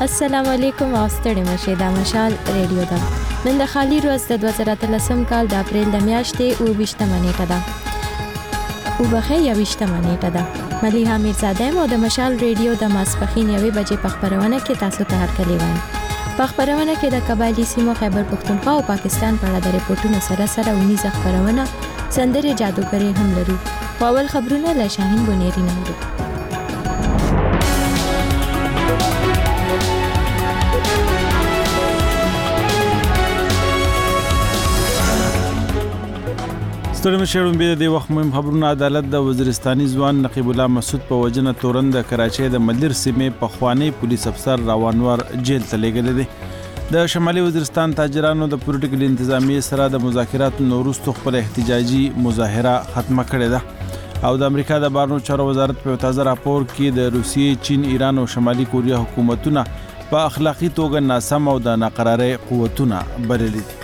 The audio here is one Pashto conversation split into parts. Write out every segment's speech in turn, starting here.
السلام علیکم او ستړي مشه د مشال ریډیو دا نن د خالی ورځ د 2013 کال د اپریل د میاشتې او 20 نیټه ده او بخې یا 20 نیټه ده مليحه میرزاده مو د مشال ریډیو د ماسپخین یوې بجې په خبرونه کې تاسو ته هرکلی وایم په خبرونه کې د قبایلی سیمو خیبر پختونخوا او پاکستان په اړه د ریپورتونو سره ونیزه خبرونه سندره جادوګری هم لرو په اول خبرونه له شاهین بنيري نورو ستړي مشرون به د وخت مهم خبرونه عدالت د وزیرستاني ځوان نقیب الله مسعود په وجنه تورن د کراچۍ د ملیر سیمې په خوانی پولیس افسر روانور جیل ته لېږل دي د شمالي وزیرستان تاجرانو د پولیټیکل انتظامیه سره د مذاکراتو وروسته خپل احتجاجي مظاهره ختمه کړې ده او د امریکا د بهرنیو چارو وزارت په تازه راپور کې د روسیې، چین، ایران او شمالي کوریا حکومتونه په اخلاقی توګه ناسم او د ناقرارۍ قوتونه بللي دي.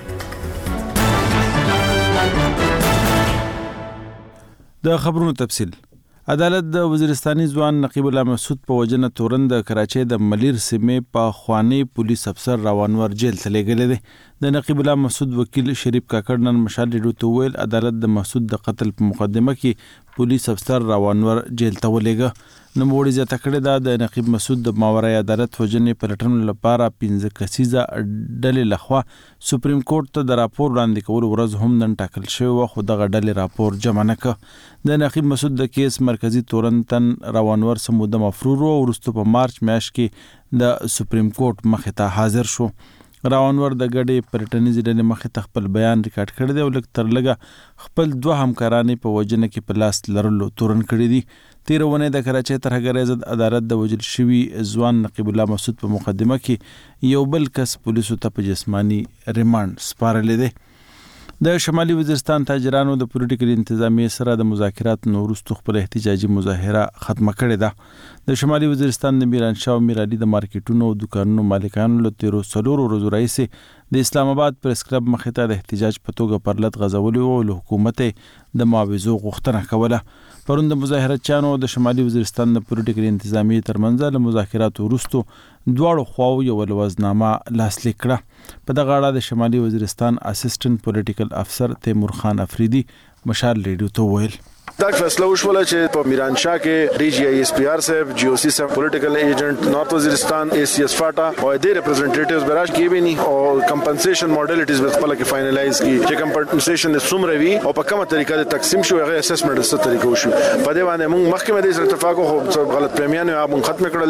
د خبرونو تفصیل. عدالت د وزیرستاني ځوان نقیب الله مسعود په وجنه تورن د کراچۍ د ملیر سیمې په خوانی پولیس افسر روانور جیل ته لېږلی دی. د نقیب الله مسعود وکیل شریف کاکړ نن مشال ریډیو ته وویل عدالت د مسعود د قتل په مقدمه کې پولیس افسر روانور جیل ته ولېږه. نوموړي زیاته کړې ده د نقیب مسعود د ماورای عدالت وجنې پلټنو لپاره 15 کسیزه ډلې لخوا سپریم کورټ ته د راپور وړاندې کولو ورځ هم نن ټاکل شوې وه خو دغه ډلې راپور جمع نه کړ. د نقیب مسعود د کیس مرکزی تورن تن روانور سموده مفرور و وروسته په مارچ میاشت کې د سپریم کورټ مخې ته حاضر شو. راونور د ګډې پلټنیزې ډلې مخې ته خپل بیان ریکارډ کړی دی او لږ تر لږه خپل 2 همکارانې په وجنه کې په لاس لرلو تورن کړي دي. تېره اونۍ د کراچۍ ترهګرۍ ضد عدالت د وژل شوي ځوان نقیب الله مسعود په مقدمه کې یو بل کس پولیسو ته په جسماني ریمانډ سپارلی دی. د شمالي وزیرستان تاجرانو د پولیټیکل انتظامیه سره د مذاکراتو وروسته خپل احتجاجي مظاهره ختمه کړې ده. د شمالي وزیرستان د میرانشاه او میرعلي د مارکیټونو او دکانونو مالکانو له تیرو 4 ورځو راهیسې د اسلام آباد پریس کلب مخې ته د احتجاج په توګه پرلط غځولي او له حکومت د معاوضو غوښتنه کوله. پرون د مظاهرتچیانو د شمالي وزیرستان د پولیټیکل انتظامیه ترمنځ له مذاکراتو وروسته دواړو خواو یو لوزنامه لاسلیک کړه. په دغه اړه د شمالي وزیرستان اسسټنټ پولیټیکل افسر تیمور خان افریدي مشال ریډیو ته وویل دا فیصله وشوله چې په میرانشاه کې ډي جی آی اس پی آر صاحب جی او سی صاحب پولیټیکل ایجنټ نارث وزیرستان ای سی اس فاټا او د ریپرزنټیټیوز براش کې به نه او کمپنسیشن ماډلټیز به خپل کې فائنلایز کی چې کمپنسیشن څومره وي او په کومه طریقه د تقسیم شو هغه اسسمنټ څه طریقه وشو په دې باندې موږ مخکې د اتفاق خو غلط فهمیانه موږ ختم کړل.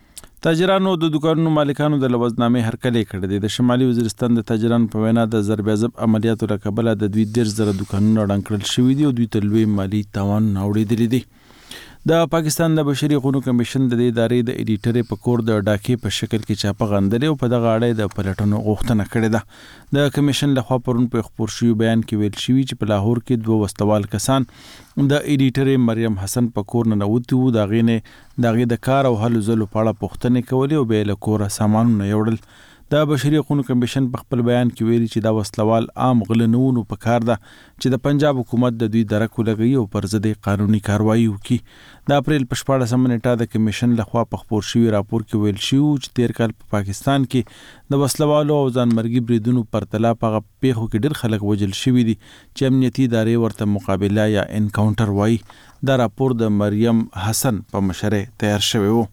تاجرانو د دکانونو مالکانو د لوزنامې هرکلی کړی دی. د شمالي وزیرستان د تاجرانو په وینا د ضرب عضب عملیاتو له کبله د دوی 10,000 دکانونه ړنګ کړل شوي دي او دوی ته لوی مالي تاوان اوړېدلی دی. د پاکستان د بشري حقوقو کمیشن د دې ادارې د ایډیټر په کور د ډاکې په شکل کې چاپه غندلې او په دغه اړه د پلټنو غوښتنه کړې ده. د کمیشن لخوا پرون په خبر شوی بیان کې ویل شوی چې په لاهور کې 2 وسلوال کسان د ایډیټر مریم حسن په کور نه نوتی وو. دغه د کار او هلو ځلو په اړه پوښتنې کولې او به له کوره سامانونه یوړل. د بشري حقوقو کمیشن په خپل بیان کې ویلي چې دا وسلوال عام غله نه ونو په کار ده چې د پنجاب حکومت د دوی درک ولګي او پر ضد قانوني کاروایی وکړي. د اپریل په 14 نیټه د کمیشن لخوا په خبر شوی راپور کې ویل شوی چې تیر کال په پاکستان کې د وسلوالو او ځانمرګي بریدونو پرتله په پیښو کې ډېر خلک وژل شوي دي چې امنیتي ادارې ورته مقابله یا انکاونټر وایي. دا راپور د مریم حسن په مشرۍ تیار شوی و.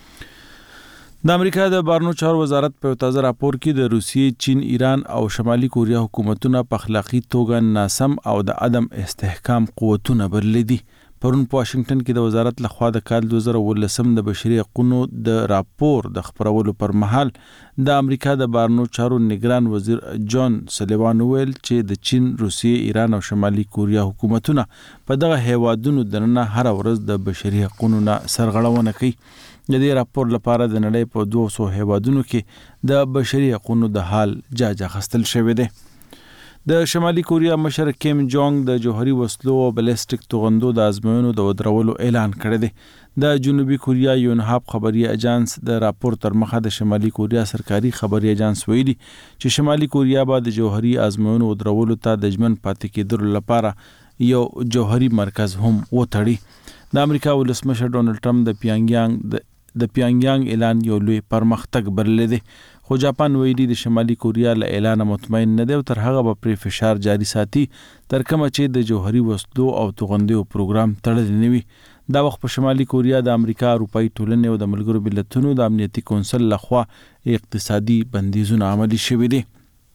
د امریکا د بهرنیو چارو وزارت په تازه راپور کې د روسیې، چین، ایران او شمالي کوریا حکومتونه په اخلاقی توګه ناسم او د عدم استحکام قوتونه بللي دي. پرون په واشنگټن کې د وزارت لخوا د کال 2019 د بشري حقوقو د راپور د خبرولو پر مهال د امریکا د بهرنیو چارو نگران وزیر جان سلیوان ویل چې د چین، روسیې، ایران او شمالي کوریا حکومتونه په دغه هیوادونو دننه هر ورځ د بشري حقوقو نه سرغړونه کوي. د دې راپور لپاره د نړۍ په 200 هیوادونو کې د بشري حقوقو د حال جاج اخیستل شوی دی. د شمالي کوریا مشر کیم جونګ د جوهري وسلو او بلیسټیک توغندو د ازموینو د ودرولو اعلان کړی دی. د جنوبي کوریا یونهاب خبري اژانس د راپور تر مخه د شمالي کوریا سرکاري خبري اژانس ویلي چې شمالي کوریا به د جوهري ازموینو ودرولو ته د ژمن پاتې کېدلو لپاره یو جوهري مرکز هم وتړي. د امریکا ولسمشر ډونالد ټرمپ د پیانګیانګ د د پیانګیانګ اعلان یو لوی پرمختګ بللی دی، خو جاپان ویلي د شمالي کوریا له اعلان مطمئن نه دی او تر هغه به پرې فشار جاري ساتي تر کومه چې د جوهري وسلو او توغندیو پروګرام تړلی نه وي. دا وخت په شمالي کوریا د امریکا، اروپایي ټولنې او د ملګرو ملتونو د امنیتي کونسل لخوا اقتصادي بندیزونه عملي شوي دي.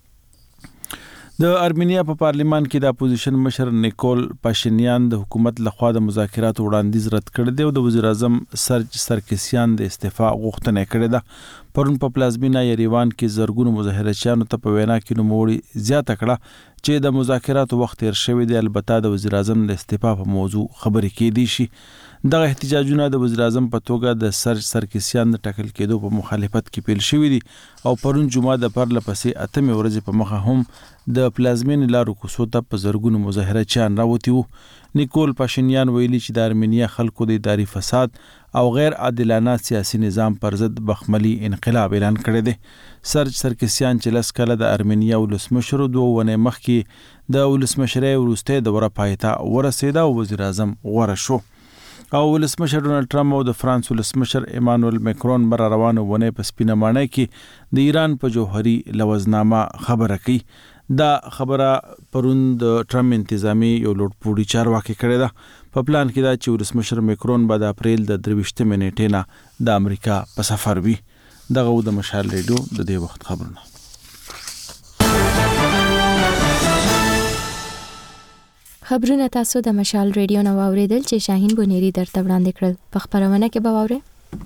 د ارمینیا په پارلیمان کې د اپوزیشن مشر نیکول پاشینیان د حکومت لخوا د مذاکراتو وړاندیز رد کړی دی او د وزیر اعظم سرج سرکسیان د استعفا غوښتنه کړې ده. پرون په پلازمینه یریوان کې زرګونو مظاهرچیانو ته په وینا کې نوموړي زیاته کړه چې د مذاکراتو وخت تیر شوی دی. البته د وزیر اعظم د استعفا په موضوع خبرې کېدې شي. دغه احتجاجونه د وزیر اعظم په توګه د سرج سرکسیان د ټاکل کېدو په مخالفت کې پیل شوي دي او پرون جمعه د پرله پسې اتمې ورځې په مخه هم د پلازمینې لارو کوڅو ته په زرګونو مظاهرچیان راوتي وو. نیکول پاشینیان ویلي چې د ارمینیا خلکو د اداري فساد او غیر عادلانه سیاسي نظام پر ضد بخملي انقلاب اعلان کړی دی. سرج سرکسیان چې لس کاله د ارمینیا ولسمشر 2 ونې مخکې د ولسمشرۍ وروستۍ دوره پای ته ورسېده او وزیر اعظم غوره شو او ولسمشر ډونالد ټرمپ او د فرانس ولسمشر ایمانوئل مکرون بر روانه ونې په سپینه ماڼۍ کې د ایران په جوهري لوزنامه خبره کوي. دا خبره پرون د ټرمپ انتظامی یو لوړپوړي چارواکي کړې ده. په پلان کې دا چې ولسمشر مکرون به د اپریل د 23 نیټې نه د امریکا په سفر وي. دغه د مشال ریډیو د دې وخت خبرونه. خبرونه تاسو د مشال ریډیو نو اوریدل چې شاهین بونيري درته وړاندې کړل. په خبرونه کې به واورئ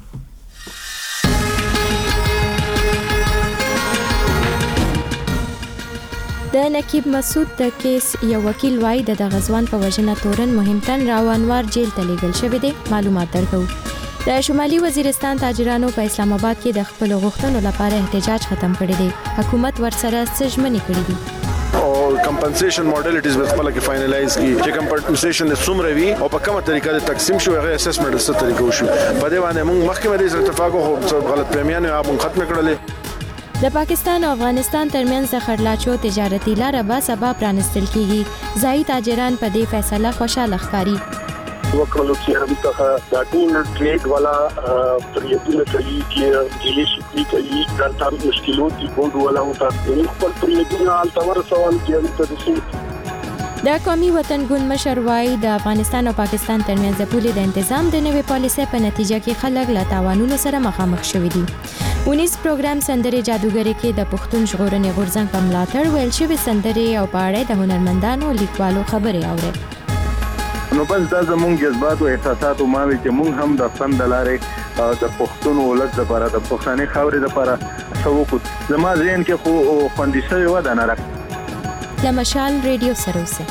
د نقیب مسعود د کیس یو وکیل وایي د غزوان په وجنه تورن مهمتن راوانوار جیل ته لیږل شوی دی. معلومات درکو. د شمالي وزیرستان تاجرانو په اسلام آباد کې د خپل غوښتنو لپاره احتجاج ختم کړی دی. حکومت ورسره سجمنې کړې دي او کمپنسیشن ماډلټیز به خپل کې فائنلایز کی چې کمپنسیشن څومره وي او په کومه طریقه د تقسیم شو هغه اسسمنټ څه طریقه وشو. په دې باندې موږ مخکې د اتفاق او غلط فهمیانه هم ختم کړل. د پاکستان او افغانستان ترمنځ د خړلاچو تجارتي لار به سبا پرانستل کیږي. ځای تاجران په دې فیصله خوشاله ښکاري. وکړو چې هم څنګه د ټول ټریډ والا پریډونه کوي چې جلی شي کوي دا تام مشکلات دي بورډ والا او تاسو خپل پریډونه التور سوال کې د قومي وطن ګوند مشر وايي د افغانستان او پاکستان ترمنځ د پولې د تنظیم د نوې پالیسۍ په نتیجه کې خلک له تاوانونو سره مخامخ شوي دي. 19 پروګرام سندرې جادوګری کې د پښتون ژغورنې غورځنګ په ملاتړ ویل شوی سندرې او په اړه د هنرمندانو لیکوالو خبرې اوري. نو بس دا زموږ جذبات او احساسات او ماوي چې موږ هم د فن د لارې د پښتون ولادت لپاره د پښتني خاورې لپاره څوک زما ذهن کې خو خوندې شوی و دا نه راک لمشال ریډیو سره اوسه.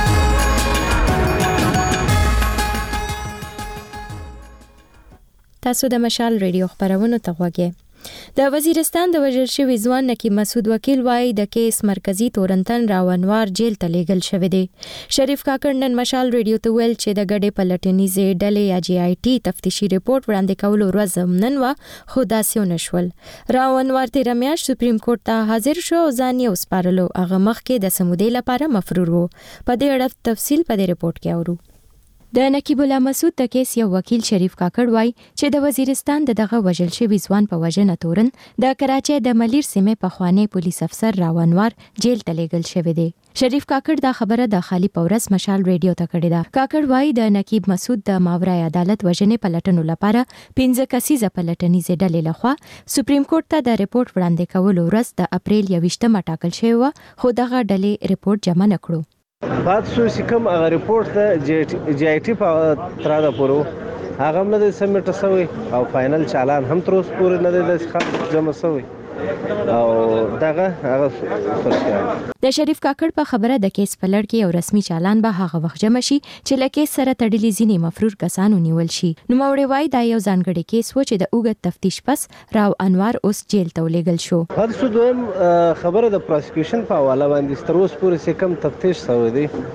تاسو د مشال ریډیو خبرونه ته غوږی. د وزیرستان د وژل شوي ځوان نقیب مسعود وکیل وایي د کیس مرکزی تورنتن راونوار جیل ته لیږل شوی دی. شریف کاکړ نن مشال ریډیو ته ویل چې د ګډې پلټنیزې ډلې یا جی آی ټي تفتیشي ریپورت وړاندې کولو ورځ نن وا خو داسې ونه شول. راونوار تېره میاشت سپریم کورټ ته حاضر شو او ځان یې وسپارلو. هغه مخکې د سمودې لپاره مفرور و. په دې اړه تفصیل په دې ریپورت کې اورو. د نقیب الله مسعود د کیس یو وکیل شریف کاکړ وایي چې د وزیرستان دغه وژل شوي ځوان په وژنه تورن د کراچۍ د ملیر سیمې پخوانی پولیس افسر راونوار جیل ته لیږل شوی دی. شریف کاکړ دا خبره د خالی پورس مشال ریډیو ته کړې ده. کاکړ وایي د نقیب مسعود د ماورای عدالت وژنې پلټنو لپاره 15 کسیزه پلټنیزه ډلې لخوا سپریم کورټ ته د ریپورت وړاندې کولو ورځ د اپریل 28 ټاکل شوی و خو دغه ډلې ریپورت جمع نه کړو. بعد سو سکم هغه ریپورت ته جی آی ټي په تر دا پورو هغه هم نه سبمیټ شوی او فائنل چالان هم تر اوسه پورې نه دی ښه جمع شوی او دغه هغه فرصت د شریف کاکړ په خبره د کیس په لړ کې یو رسمي چالان به هغه وخت جمع شي چې له کیس سره تړلي ځینې مفرور کسانو نیول شي. نو موري وای دا یو ځانګړی کیس و چې د اوږد تفتیش پس راو انوار اوس جیل ته ولېږل شو. هر څه دویم خبره د پروسیکیوشن په حواله باندې تر اوسه پورې کم تفتیش شوی دی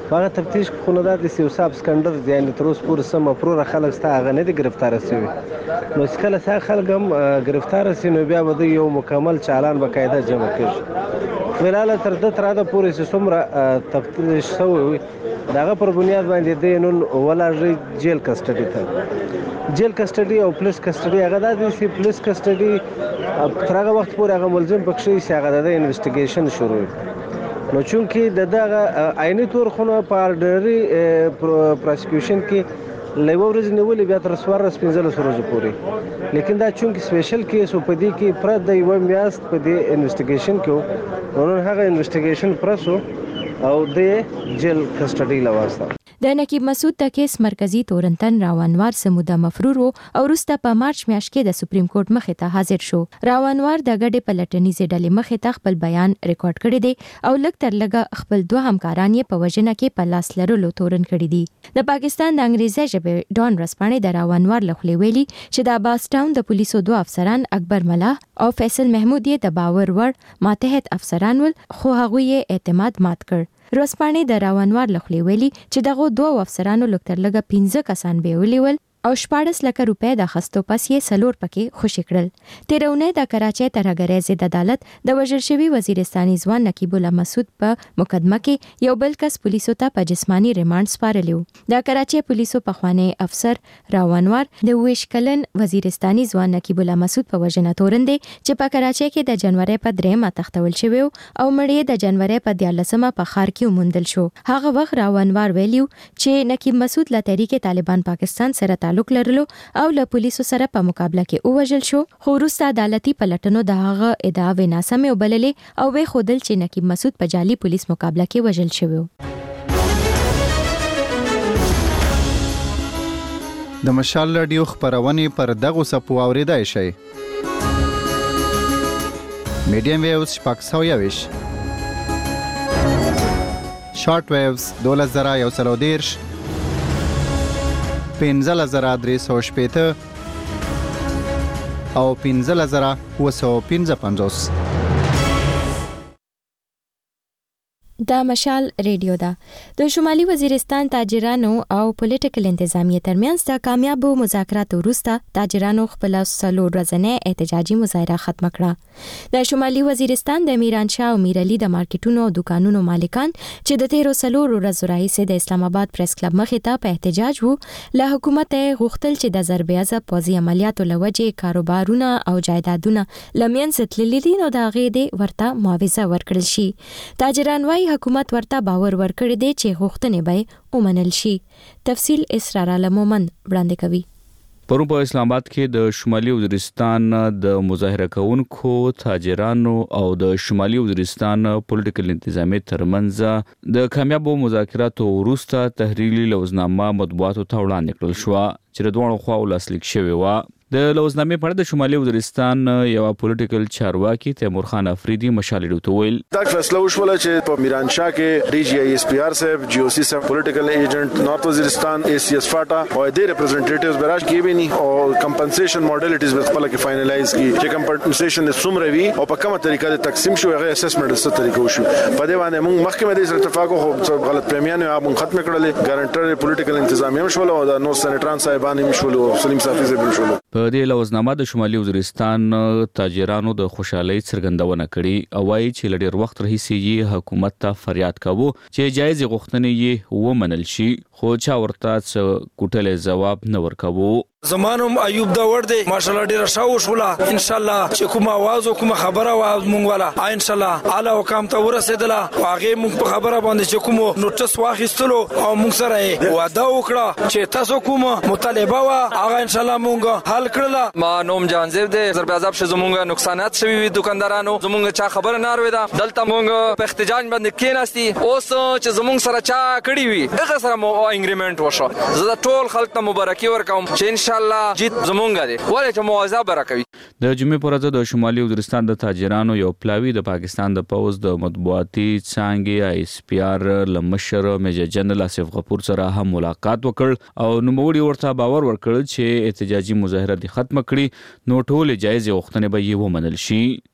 هغه تفتیش خونه دا د سیوساب سکندر یعنی تر اوسه پورې سم مفروره خلک ستا هغه نه دي ګرفتار شوي نو کله څا خلک هم ګرفتار شي نو بیا به یو مکمل چالان باقاعده جمع کړي فلحال تر د پورې چې څومره تفتیش شوی وي د هغه پر بنیاد باندې دی نن ولاړ جیل کسټډي ته جیل کسټډي او پولیس کسټډي هغه دا دي چې پولیس کسټډي تر هغه وخت پورې هغه ملزم پکې شي هغه د انویسټیګیشن شروع نو چونکی دغه عیني تور خونه په آرډري پروسیکیوشن کې لوی ورځ نیولې بیا تر 15 ورځې پورې لیکن دا چونکی سپیشل کیس په دې کې پر د یو میاشت په دې انویسټیګیشن کې نو هغه انویسټیګیشن پرسو او د جیل کسټډي لواسته د نقیب مسعود د کیس مرکزی تورنتن راونوار سموده مفرور او وروسته په مارچ میاشت کې د سپریم کورټ مخې ته حاضر شو. راونوار د ګډې پلټنیزې ډلې مخې ته خپل بیان ریکارډ کړی دی او لږ تر لږه خپل دوه همکاران یې په وژنه کې په لاس لرلو تورن کړي دي. د پاکستان د انګریزي ژبې ډان رسپانې د راونوار لخوا ویلي چې د عباس ټاون د پولیسو دوه افسران اکبر ملا او فیصل محمود یې د باور وړ ماتحت افسران ول خو هغوی یې اعتماد مات کړ. رسپانې د راونوار لخوا ویلي چې دغه دوه افسرانو لږ تر لږه 15 کسان به ولول او 14 لک روپۍ د خستو پس یې سلور پکې خوشی کړل. تیرونه د کراچۍ ترهګرۍ ضد عدالت د وژل شوی وزیرستاني ځوان نقیب الله مسعود په مقدمه کې یو بل کس پولیسو ته په جسمانی ریماند سپارلیو. د کراچۍ پولیسو په خوانی افسر راونوار د ویش کلن وزیرستاني ځوان نقیب الله مسعود په وژنه تورن دي چې په کراچۍ کې د جنوري په 3 تختول شوی او مړی د جنوري په 14 په خار کې ومندل شو. هغه وخت راونوار ویلیو چې نقیب مسعود له تحریک طالبان پاکستان سره تعلق لرلو او له پولیسو سره په مقابله کې اوجل شو. خو وروسته عدالتي پلټنو د هغه ادعاوې ناسمې وبللې او وی خودل چې نقیب مسعود په جعلي پولیس مقابله کې وژل شوی. د مشال رادیو خبرونه پر دغه سپو اوریدای شي. میډیم ویوز شپږ شارټ ویوز 2130 15,315 او 15,955. دا مشال ریډیو ده. د شمالي وزیرستان تاجرانو او پولیټیکل انتظامیه ترمنځ د کامیابو مذاکراتو وروسته تاجرانو خپل څلور ورځنۍ احتجاجي مظاهره ختم کړه. د شمالي وزیرستان د میرانشاه او میرعلي د مارکیټونو او دکانونو مالکان چې د 13 ورځې راهیسې د اسلام آباد پریس کلب مخې ته په احتجاج وو له حکومت غوښتل چې د ضرب عضب پوځي عملیاتو لوجې کاروبارونه او جایدادونه لمنځه تللي دي نو د هغې د ورته معاوضه ورکړل شي. تاجران وايي حکومت ورته باور ورکړی دی چې غوښتنې به ومنل شي. تفصیل اسرار علمومن وړاندې کوي. پرون په اسلام آباد کې د شمالي وزیرستان د مظاهره کوونکو تاجرانو او د شمالي وزیرستان پولیټیکل انتظامیه ترمنځ د کامیابو مذاکراتو وروسته تحریري لوزنامه مطبوعاتو ته وړاندې کړل شو چې د دوه خواو لاسلیک شوی و. د لوزنامې په اړه د شمالي وزیرستان یو پولیټیکل چارواکي تیمور خان افریدي مشال ډیو ویل دا فیصله وشوله چې په میرانشاه کې ډي جی آی ایس پی آر صاحب جی او سی صاحب پولیټیکل ایجنټ نارث وزیرستان ای سی ایس فاټا او د ریپرزنټیټیوز براش کې به نه او کمپنسیشن ماډلیټیز به خپل کې فائنلایز کی چې کمپنسیشن څومره وی او په کومه طریقه د تقسیم شو هغه اسسمنټ څه طریقه وشو په دې باندې موږ مخکې د اتفاق خو غلط فهمیان موږ ختم کړل. ګارانټر پولیټیکل انتظامیه شول او د نو سېنټران صاحبان هم شول او سلیم صافي زبر شول. په دې لوزنامه د شمالي وزیرستان تاجرانو د خوشحالۍ څرګندونه کړې او وايي چې لډیر وخت راهیسې حکومت ته فریاد کاوه چې جایز غوښتنې یې ومنل شي خو چا ورته کوټلې جواب نه ورکاوه. زمانم ایوب دا ور دی ماشاءالله ډیر شاو شولا ان شاء الله چې کوم आवाज او کوم خبره आवाज مونږ والا ان شاء الله اعلی حکام ته ورسېدله او هغه مونږ په خبره باندې چې کوم نوټس واخیستلو او مونږ سره وعده وکړه چې تاسو کوم مطالبه وا هغه ان شاء الله مونږ حل کړل. ما نوم جانزیب دی ضرب عذاب شه زمونږ نقصانات شوي وي دکاندارانو زمونږ چا خبره نه اوري دا دلته مونږ په احتجاج باندې کېناستي اوس چې زمونږ سره چا کړی وي هغه سره مو انګریمنت وشو. زه ټول خلک ته مبارکي ورکوم چې ان شاء الله جیت زمونږ دی ولې چې معاوضه برکوي. د جمعې پر ورځ د شمالي وزیرستان د تاجرانو یو پلاوی د پاکستان د پوز د مطبوعاتي څانګې آی اس پی آر لمشر میجر جنرال آصف غفور سره هم ملاقات وکړ او نوموړي ورته باور ورکړ چې احتجاجي مظاهره دې ختم کړي نو ټول جایز غوښتنې به یې ومنل شي.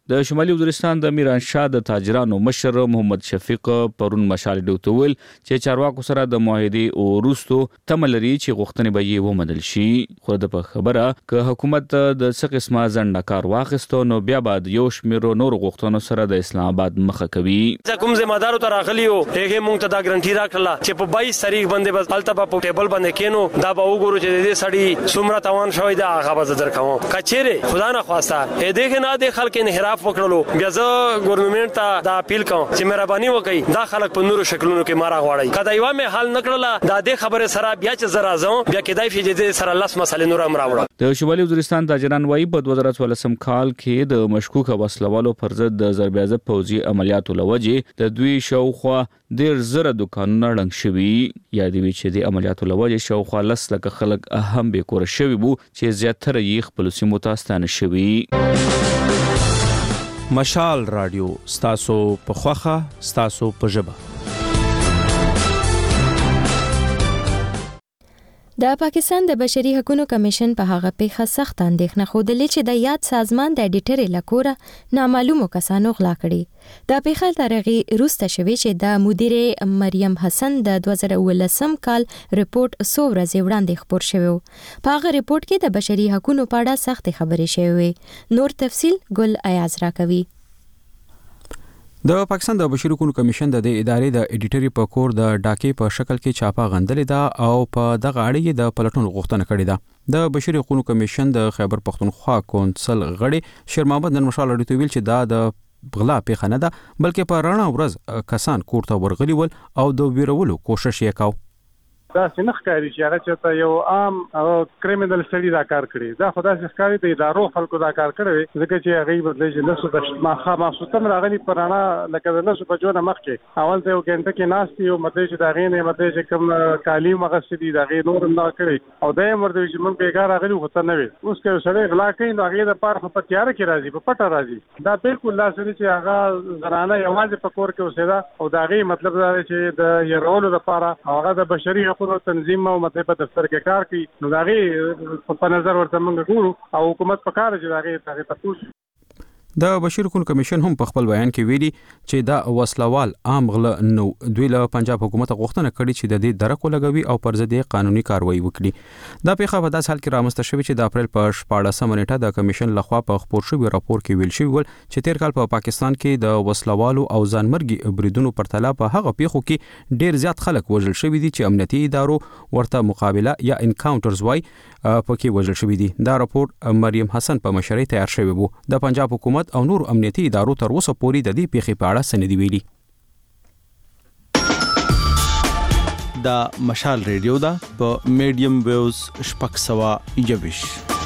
د شمالي وزیرستان د میرانشاه د تاجرانو مشر محمد شفیق پرون مشال ډوتول چې چارواکو سره د معاهدې او روستو تملري چې غوښتنې به یې ومنل شي. خو د په خبره ک حکومت د څه قسمه ځنډ کار واخیستو نو بیا بعد یو شمیر نور غوښتنو سره د اسلام آباد مخه کوي. کوم ذمہدارو ته راغلیو هغه مونږ ته دا ګارانټي راکړه چې په 22 تاریخ باندې بس التبا په ټیبل باندې کینو دا به وګورو چې دې سړی څومره تاوان شوی دا هغه به درکوم. کچېره خدا نه خواسته دغه نه د خلک انحراف وکړلو بیا زه ګورنمنت ته دا اپیل کوم چې مهرباني وکړي دا خلک په نورو شکلونو کې مارا غواړي کدا یو مې حل نکړله دا د خبره سره بیا چې زرا زم بیا کېدای شي چې سره لاس مسلې نور امر راوړل. د شمالي وزیرستان تاجران وايي په 2014 کال کې د مشکوک وسلوالو پر ضد د ضربېازه پوځي عملیاتو لوجې د دوی شاوخوا ډېر زره دکانونه ړنګ شوي. یادوي چې د عملیاتو لوجې شاوخوا 10 لکه خلک هم به کور شوي وو چې زیاتره یې خپل سیمو ته ستانه شوي. مشال رادیو ستاسو په خوخه ستاسو په ژبه. د پاکستان د بشري حقوقو کمیشن په هغه پیښه سخت اندېښنه خوده چې د یاد سازمان د اډیټر لکوره نامعلومو کسانو غلا کړي. د پیښه ترغي روسته شوی چې د مدیر مریم حسن د 2019 کال ریپورت 100 ورځې وړاندې خبر شوی. په هغه ریپورت کې د بشري حقوقو په اړه سخت خبرې شوی. نور تفصيل ګل ایاز راکوي. د پاکستان د بشري حقوقو کمیشن د ادارې د اډیټوري په کور د ډاکې په شکل کې چاپه غندلې ده او په دغه اړه د پلټون غوښتنه کړې ده. د بشري حقوقو کمیشن د خیبر پختونخوا کونسل غړي شیر محمد نن مشال اړیته ویل چې دا د غلا پیښه نه ده بلکې په رڼا ورځ کسان کور ته ورغلي ول او د ویرولو کوشش یې کاوه. دا څنګه ښکاري چې هغه چې یو عام او کریمینل سړي دا کار کړی دا خدای څخه ښکاري د ادارو خلکو دا کار کړی ځکه چې هغه بدلې چې نسو د ماخاماسوتم راغلي پرانا لکه د نسو په جوړه مخ کې اول ته یو ګنټه کې ناشتي او مته چې دا غینه مته چې کوم تعلیم مغسدي دا غي نور نه کړی او د مرده چې مونږ بیګار راغلي هوته نه وي اوس کې سړی غلا کوي نو هغه د پاره په تیار کې راځي په پټه راځي دا بالکل لاسري چې هغه زنانه یوازې په کور کې اوسېدا او دا غي مطلب دا چې د يرولو لپاره هغه د بشري حقوقو تنظیم او مته په دفتر کې کار کوي نو دا غي په نظر ورته موږ ګورو او حکومت په کار چې دا غي تاسو د بشري حقوقو کمیشن هم په خپل بیان کې ویلي چې دا وسلوال عام غله نو دوی له پنجاب حکومت غوښتنه کړې چې د دې درک ولګوي او پر ضد قانوني کاروایی وکړي. دا پیښه په داس حال کې رامنځته شوې چې د اپریل په 14 نیټه د کمیشن لخوا په خبر شوی راپور کې ویل شوی ول چې تیر کال په پاکستان کې د وسلوالو او ځانمرګي بریدونو پر تلا په هغه پیښو کې ډیر زیات خلک وژل شوی دي چې امنیتي ادارو ورته مقابله یا انکاونټرز وای پکې وژل شوی دي. دا راپور مریم حسن په مشرۍ تیار شوی وو. د پنجاب حکومت او نور امنیتي ادارو تر اوسه پورې د دې پیښې په اړه سندې ویلي. دا مشال ریډیو دا په میډیم ویوز شپږ سوه یویش.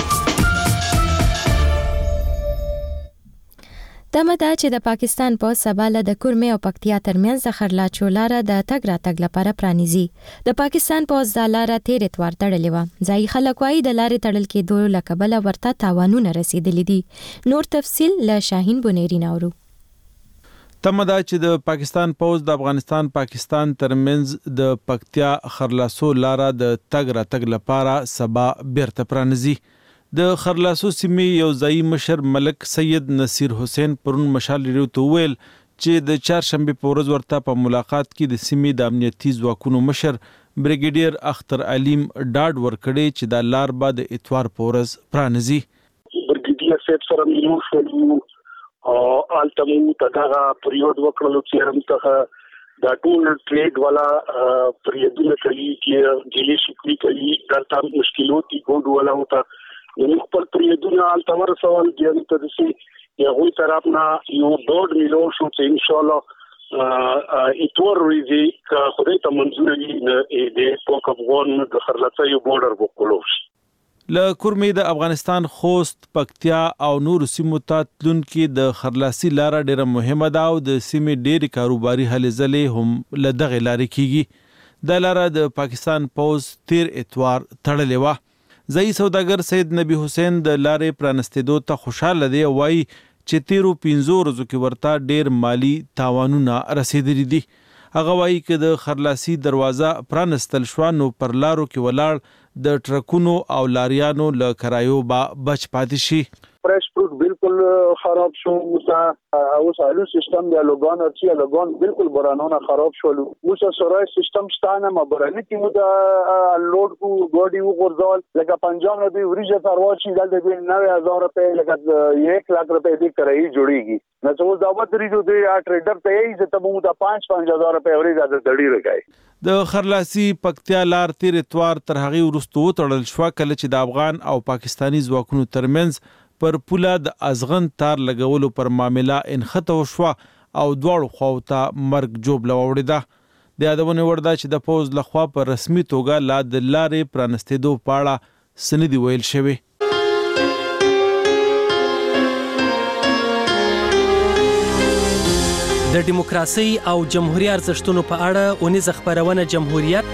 دمه دا چې د پاکستان په سباله د کورمې او پکتیا ترمنځ د خرلاچو لاره د تګ راتګ لپاره پرانیزي. د پاکستان په د لاره تیر اتوار تړلې و. ځای خلک وايي د لارې تړل کېدو له کبله ورته تاوانونه رسیدلي دي. نور تفصيل له شاهین بنيري ناورو. تمه دا چې د پاکستان پوز د افغانستان پاکستان ترمنځ د پکتیا خرلاسو لاره د تګ راتګ لپاره سبا بیرته پرانیزي. د خرلاسو سیمې یو ځای مشر ملک سید نصیر حسین پرون مشال ریډیو ته ویل چې د چهارشنبه په ورځ ورته په ملاقات کې د سیمې د امنیتي ځواکونو مشر بریګیډیر اختر علیم ډاډ ورکړي چې د لار بعد اتوار په ورځ پرانیزي. بریګیډیر صاحب سره مینو شو او التمو تاغه پریود وکړلو چې هم ته دا ټول ټریډ والا پریودونه کوي چې جلی شکلی کوي دا مشکلات دي ګوند والا وتا یعنی خپل پریدونه التمر سوال دی ته دي یو طرف نه یو ډوډ مليون شو چې ان شاء الله اتور ریزي که خدای ته منظور وي د پوک افغان د خرلڅه یو بورډر وکولوش له کورمې د افغانستان خوست پکتیا او نور سیمو ته تلونکي د خرلاسي لاره ډیره مهمه ده او د سیمې ډېری کاروباري هلې ځلې هم له دغه لارې کیږي. د لاره د پاکستان پوز تیر اتوار تړلې وه. ځای سوداګر سید نبی حسین د لارې پرانستېدو ته خوشاله دی او وایي چې تیرو 15 ورځو کې ورته ډېر مالی تاوانونه رسیدلي دي. هغه وایي چې د خرلاسي دروازه پرانستل شوه نو پر لارو کې ولاړ د ټرکونو او لاریانو له کرایو به بچ پاتې شي. فرش فروټ بالکل بالکل خراب شو او سالو سیستم د لوګان ارچي لوګان بالکل برانونه خراب شول موږ سره سیستم ستانه مبرني کی مو د لوډ کو ګوډي وګورځول لکه پنجاب نه دی وريجه ترواشي دلته به 9000 روپے لکه 1 लाख روپے دی کرای جوړیږي نو څه دا وتري جو دی ټریډر ته یې چې تبو د 5-5000 روپے اوري د دړي راګای د خرلاسي پکتیا لار تیر اتوار تر هغه ورستو تړل شو کله چې د افغان او پاکستانی ځواکونو ترمنځ پر پوله د ازغن تار لګولو پر معاملې انخته وشو او دواړو خواو ته مرګ جوړ لوړی ده د یادونه ورده چې د پوز لخوا پر رسمي توګه لا د لارې پرانستېدو پاړه سندي ویل شوی د دیموکراسي او جمهوریت ارزښتونو په اړه اونیزه خبرونه جمهوریت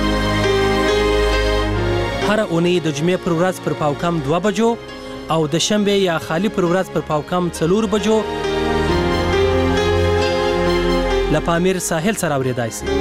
هر اونۍ د جمعې پر ورځ پر پاوکم 2 بجو او د شنبه یا خالی پر ورځ پر پاوکم 4 بجو له پامیر ساحل سره اوریدای شي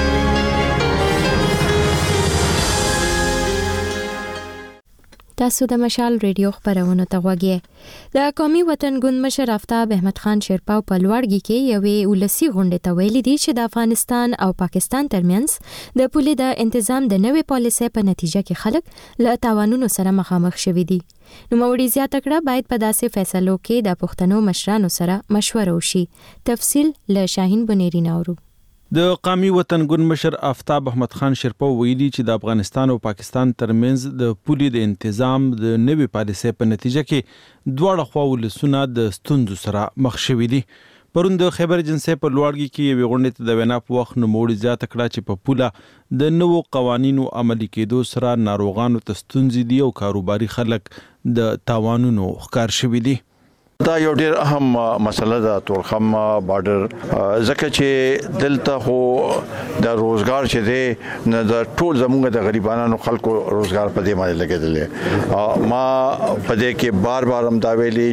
تاسو د مشال ریډیو خبرونه ته غوږی د قومي وطن ګوند مشر آفتاب احمد خان شیرپاو په لوړګي کې یوې ولسی غونډه ته ویلي دي چې د افغانستان او پاکستان ترمنځ د پولې د تنظیم د نوې پالیسۍ په نتیجه کې خلک له تاوانونو سره مخامخ شوي دي نو موري زیاته کړه باید په داسې فیصلو کې د پښتنو مشرانو سره مشوره وشي تفصیل له شاهین بنيري نورو د قومي وطن ګوند مشر آفتاب احمد خان شیرپاو ویلي چې د افغانستان او پاکستان ترمنځ د پولې د تنظیم د نوې پالیسۍ په نتیجه کې دواړه خواو لسونه د ستونزو سره مخ شوي دي پرون د خیبر ایجنسی په لوړګي کې یوې غونډې ته د وینا په وخت نوموړي زیاته کړه چې په پوله د نوو قوانینو عملي کېدو سره ناروغانو ته ستونزې دي او کاروباري خلک د تاوانونو ښکار شوي دي دا یو ډیر اهم مسله ده تورخم بارډر ځکه چې دلته خو د روزګار چې دی نه د ټول زموږ د غریبانو خلکو روزګار په دې باندې لګیدل ما په دې کې بار هم دا ویلي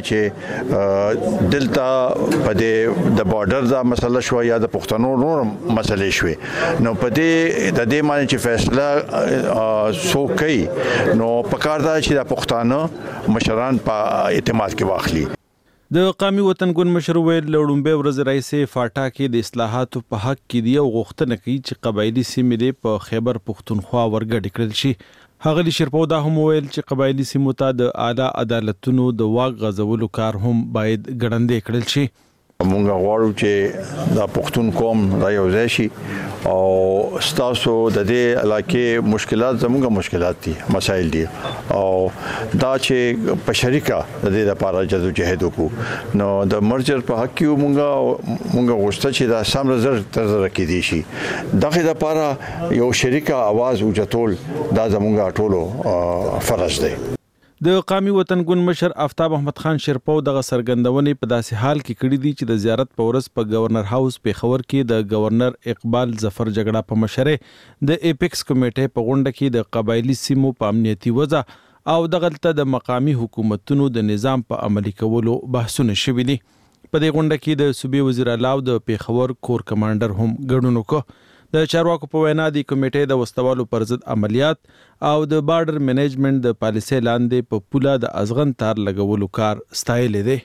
چې دلته په دې د بارډر دا مسله شو یا د پښتنو نور مسلې شوې نو په دې د دې باندې چې فیصله سو کوي نو پکار دا چې د پښتانه مشران په اعتماد کې واخلي د قومي وطن ګوند مشر ویل لوړمبه ورځ رئیس فاټا کې د اصلاحاتو په حق کې دی او غوښتنه کوي چې قبایلی سیمې د په خیبر پښتونخوا ورګډ کړل شي هغه شیرپاو دا هم ویل چې قبایلی سیمو ته د اعلی عدالتونو د واک غځولو کار هم باید ګړندې کړل شي مونږ غواړو چې د پښتون قوم د یو ځای شي او ستاسو د دې علاقې مشکلات زموږه مشکلات دي مسایل دي او دا چې په شریکه د دې لپاره جدوجہد وکړو نو د مرجر په حق کې مونږ غوښته چې دا سم نظر تر کې دي شي دغه لپاره یو شریکه आवाज اوچتول دا زموږه ټولو فرض دی د قومي وطن ګوند مشر آفتاب احمد خان شیرپاو دغه سرګندونې په داسې حال کې کړې دي چې د زیارت په ورځ په گورنر هاوس پیښور کې د گورنر اقبال ظفر جګړه په مشرۍ د ایپکس کمیټې په غونډه کې د قبایلی سیمو په امنیتي وضع او دغلته د مقامی حکومتونو د نظام په عملي کولو بحثونه شوي دي په دې غونډه کې د صوبې وزیر اعلی د پیښور کور کمانډر هم ګډون وکړ د چارواکو په وینا د کمیټې د وستوالو پر ضد عملیات او د بارډر منیجمنت د پالیسۍ لاندې په پوله د ازغن تار لګولو کار ستایل دي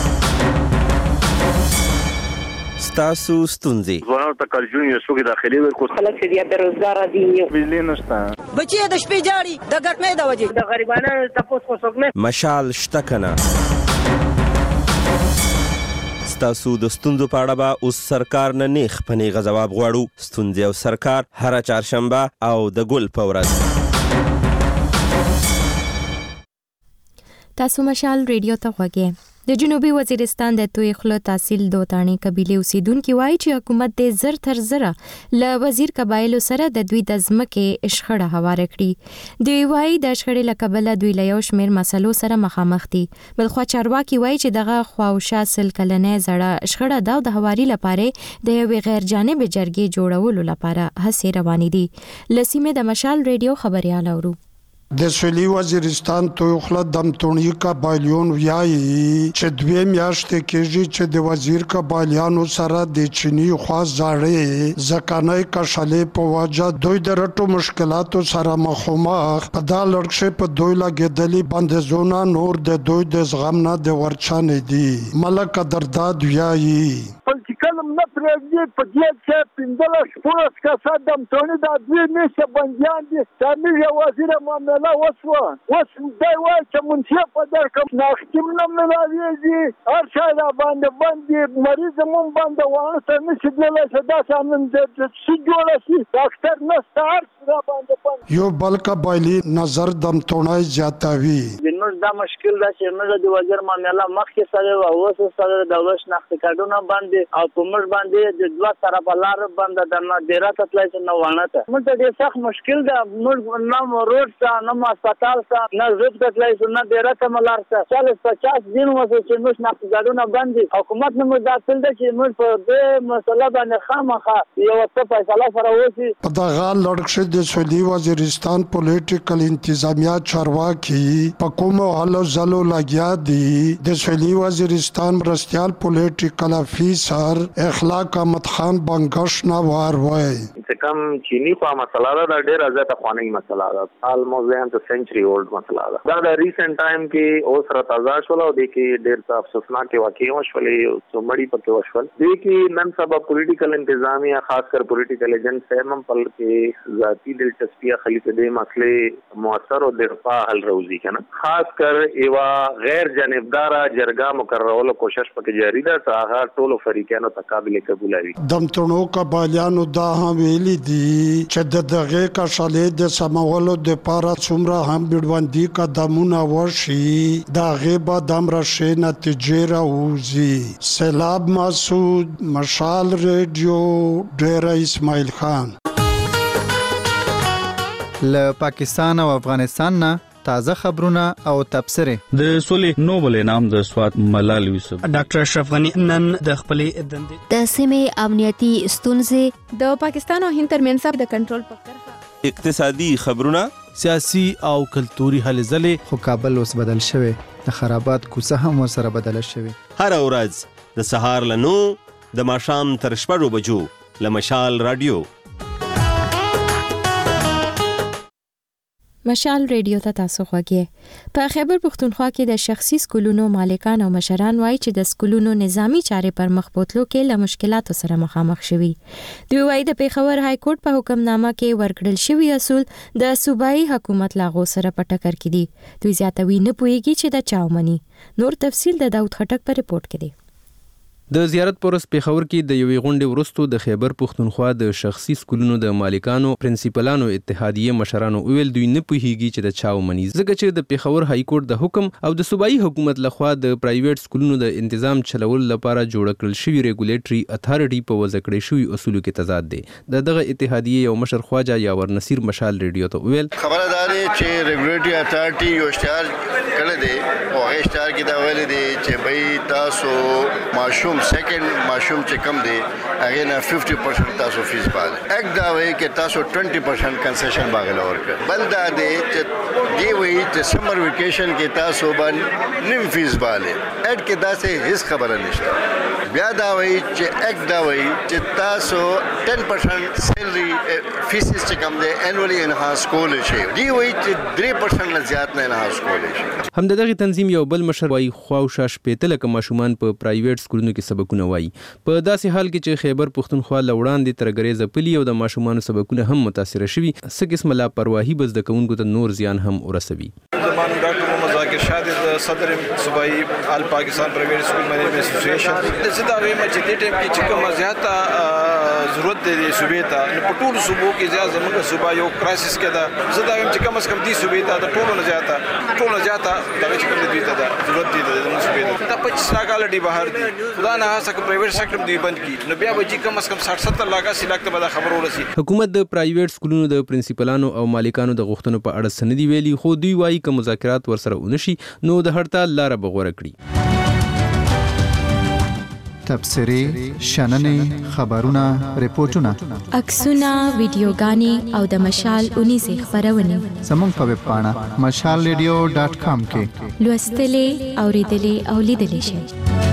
ستاسو ستونزې ځوانانو ته کارجون یو څوک داخلي ورکو خلک چې بیا بیروزګار دي بجلی نشته بچي د شپې جاړي د ګرمۍ د وجې د غریبانو تاسو څوک نه مشال شته کنه تاسو د ستونزو په اړه به اوس سرکار نه نیخ پنیغه ځواب غواړو ستونزې او سرکار هر چهارشنبه او د ګل په ورځ تاسو مشال ریډیو ته غوږی د جنوبي وزیرستان د توی خله تحصیل دوتانی قبيله اوسیدونکو وایي چې حکومت د زر تر زره ل وزیر قبایلو سره د دوی د ځمکې اشخړه هواره کړي دوی وایي د اشخړې لکبله دوی له یو شمېر مسلو سره مخامخ دي بلخو چارواکي وایي چې دغه خواوشا سل کلنې زړه اشخړه د هواري لپاره د یو غیر جانب جرګې جوړولو لپاره هڅې روانې دي لسیمه د مشال ریډیو خبريال اورو د سویلي وزیرستان توخله دمتونی قبایلیون ویایي چې 2 میاشتې کېږي چې د وزیر قبایلیانو سره د چینی خوا زاړې ځکانۍ کشلې په وجه دوی د رټو مشکلاتو سره مخامخ په دا لړکشه په دوی لګېدلي بندیزونه نور د دوی د زغم نه د ورچانې دي ملک قدرداد ویایي کلم نه پرېږدي په دې چې 15 کسه دمتوني دا 2 میاشتې بندیان دي دا موږ وزیر معامله وسوه اوس دی وایي چې منصف په درکم ناختیم نه ملاویږي هر شی را باندې باندې مریض مون باندې وانه ته نشي دلای چې دا سامن د سی جوړه شي ډاکټر نشته هر را باندې باندې یو بل قبایلی نظر دمتونای زیاتوي نو دا مشکل دا چې موږ د وزیر معامله مخکې سره او اوس سره د دولت شناخت کارډونه باندې او په موږ باندې د دوه سره بلار باندې د ډیره تطلای چې نو وانه ته موږ ته ډېر سخت مشکل ده موږ نه روډ ته نه هسپتال ته نه زوب تطلای چې نه ډیره ته ملار ته 40-50 دن وسه چې موږ شناخت کارډونه باندې حکومت نه موږ داخل ده چې موږ په دې مسله باندې خامخا یو څه فیصله سره وشي په دغه لړکشه د سویلي وزیرستان پولیټیکل انتظامیه چارواکي په کومو هلو ځلو لګیا دي د سویلي وزیرستان مرستیال پولیټیکل افیسر اخلاق احمد خان بنگش نوار وای چې کوم چینی خو مسله ده ډېر زیاته خوانی مسله ده almost a century old مسله ده دا ریسنت ټایم کې اوس را تازه شول او د کې ډېر څه افسوسناک واقعي وشولې څو مړي پکې وشول د کې نن سبا پولیټیکل انتظامیه خاص کر پولیټیکل ایجنټ سیمم په کې ذاتی دلچسپي خلی په دې مسلې مؤثر او درپا حل روزي کنه خاص کر ایوا غیر جانبدار جرګه مقررولو کوشش پکې جاری ده هغه ټول فریقانو قابل قبول وي دمتونو قبایلیانو دا هم ویلي دي چې د دغه کشالې د سمولو د پاره څومره هم بیړوندي قدمونه وشي دا غیبه دم راشي نتیجې راوځي سیلاب مسعود مشال ریډیو ډیر اسماعیل خان له پاکستان او افغانستان نه تازه خبرونه او تبصره د سولې نوبل انعام د سوات ملال یوسف ډاکټر اشرف غنی نن د خپلې دندې د سیمې امنیتي ستونزې د پاکستان او هند ترمنځ د کنټرول په کرښه اقتصادي خبرونه سیاسي او کلتوري هلې ځلې خو کابل اوس بدل شوی د خرابات کوڅه هم ورسره بدل شوی هر ورځ د سهار له 9 د ماښام تر 6 بجو له مشال رادیو مشال ریډیو ته تاسو خوږی په خیبر پختونخوا کې د شخصي سکولونو مالکان او مشران وایي چې د سکولونو نظامی چارې پر مخ بوتلو کې له مشکلاتو سره مخامخ شوي دوی وایي د پیښور های کورټ په حکمنامه کې ورکړل شوی اصول د صوبایي حکومت لاغو سره په ټکر کې دي دوی زیاتوي نه پوهیږي چې د چا ومني نور تفصیل د داود خټک په ریپورت کې دی د زیارت پرس پیښور کې د یوې غونډې وروسته د خیبر پختونخوا د شخصي سکولونو د مالکانو پرنسپلانو اتحادیه مشرانو ویل دوی نه پوهیږي چې د چا ومني ځکه چې د پیښور های کورټ د حکم او د صوبایي حکومت لخوا د پرایویټ سکولونو د تنظیم چلول لپاره جوړ کړل شوی ریګولیټري اتھارټي په وضع کړی شوی اصولو کې تضاد دی دغه اتحادیه یو مشر خواجه یاور نصیر مشال ریډیو ته ویل خبردار چې ریګولیټري اتھارټي یو اشتهار کړی دی او هغه اشتهار کې دا ویل دی چې بای تاسو ماشوم سیکنډ ماشوم چې کم دی هغه نه 50% تاسو فیس باندې یک دا وایي چې تاسو 20% کنسیشن باغله ورکړه بل دا دی چې دی وایي چې سمر ویکیشن کې تاسو باندې نیم فیس باندې اډ کې دا څه هیڅ خبره نشته بیا دا وایي چې یک دا وایي چې تاسو 10% سیلری فیس چې کم دی انولی انهانس کول شي دی وایي چې 3% نه زیات نه انهانس کول شي هم دغه تنظیم یو بل مشر وایي خواوشا شپېته لکه ماشومان په پرایویټ سکولونو کې سبقونه وایي په داسې حال کې چې خیبر پختونخوا لوړاندې تر ګریزه پلی او د ماشومان سبقونه هم متاثر شوي څه قسم لا پرواهي بس د کوونکو ته نور زیان هم ورسوي زمان ډاکټر محمد ذاکر شاه صدر صوبایي آل پاکستان پرایویټ سکول مینجمنټ اسوسییشن زه دا وایم چې دې ټیم کې چې کومه زیاته ضرورت دی صوبې ته په ټولو صوبو کې زیات زموږ صوبا یو کرایسس کې ده زه دا وایم چې کم از کم دې صوبې ته د ټولو نه زیاته دغه چې کوم دوی ته ده ضرورت دی د زموږ صوبې ته دا 25 لاکه ډي بهر دي خدا نه هڅه کوي پرایویټ سېکټر دی بند کی نو بیا به کم از کم 60-70 لاکه سلاک ته به خبر ورسي حکومت د پرایویټ سکولونو د پرنسپلانو او مالکانو د غوښتنو په اړه سندي ویلي خو دوی وایي چې مذاکرات ورسره ونشي نو د هړتال لار به غوړه کړي تبصرې شننې خبرونه ریپورتونه عکسونه ویډیوګانې او د مشال 19 خبرونه زموږ په ویب پاڼه mashalradio.com کې لوستلې اوریدلې او لیدلې شئ.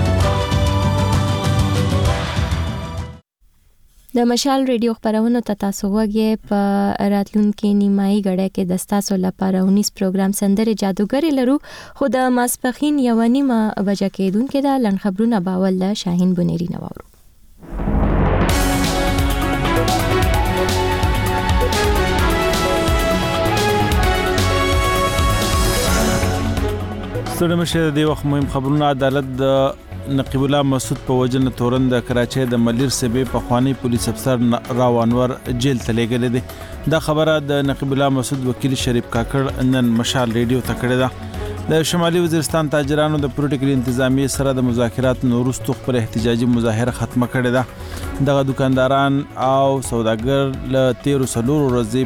د مشال ریډیو خبرونه تاسو وګورئ په راتلونکي نیمایي غړې کې د تاسو لپاره 19 پروګرام سندره جادوګر لرو خو د ماسپخین یو نیمه بجې کېدونکې د لن خبرونه باول د شاهین بنيري نوورو. ستړي مشه د وخت مهم خبرونه. عدالت د نقیب الله مسعود په وجنه تورن د کراچۍ د ملیر سبي په خواني پولیس افسر راو انور جیل ته لګل دي. دا خبره د نقیب الله مسعود وکیل شریف کاکړ نن مشال ریډیو ته کړې ده. د شمالي وزیرستان تاجرانو د پروتوکول انتظامیه سره د مذاکرات نورستو خپل احتجاجي مظاهره ختمه کړې ده. دغه دکانداران او سوداګر له 13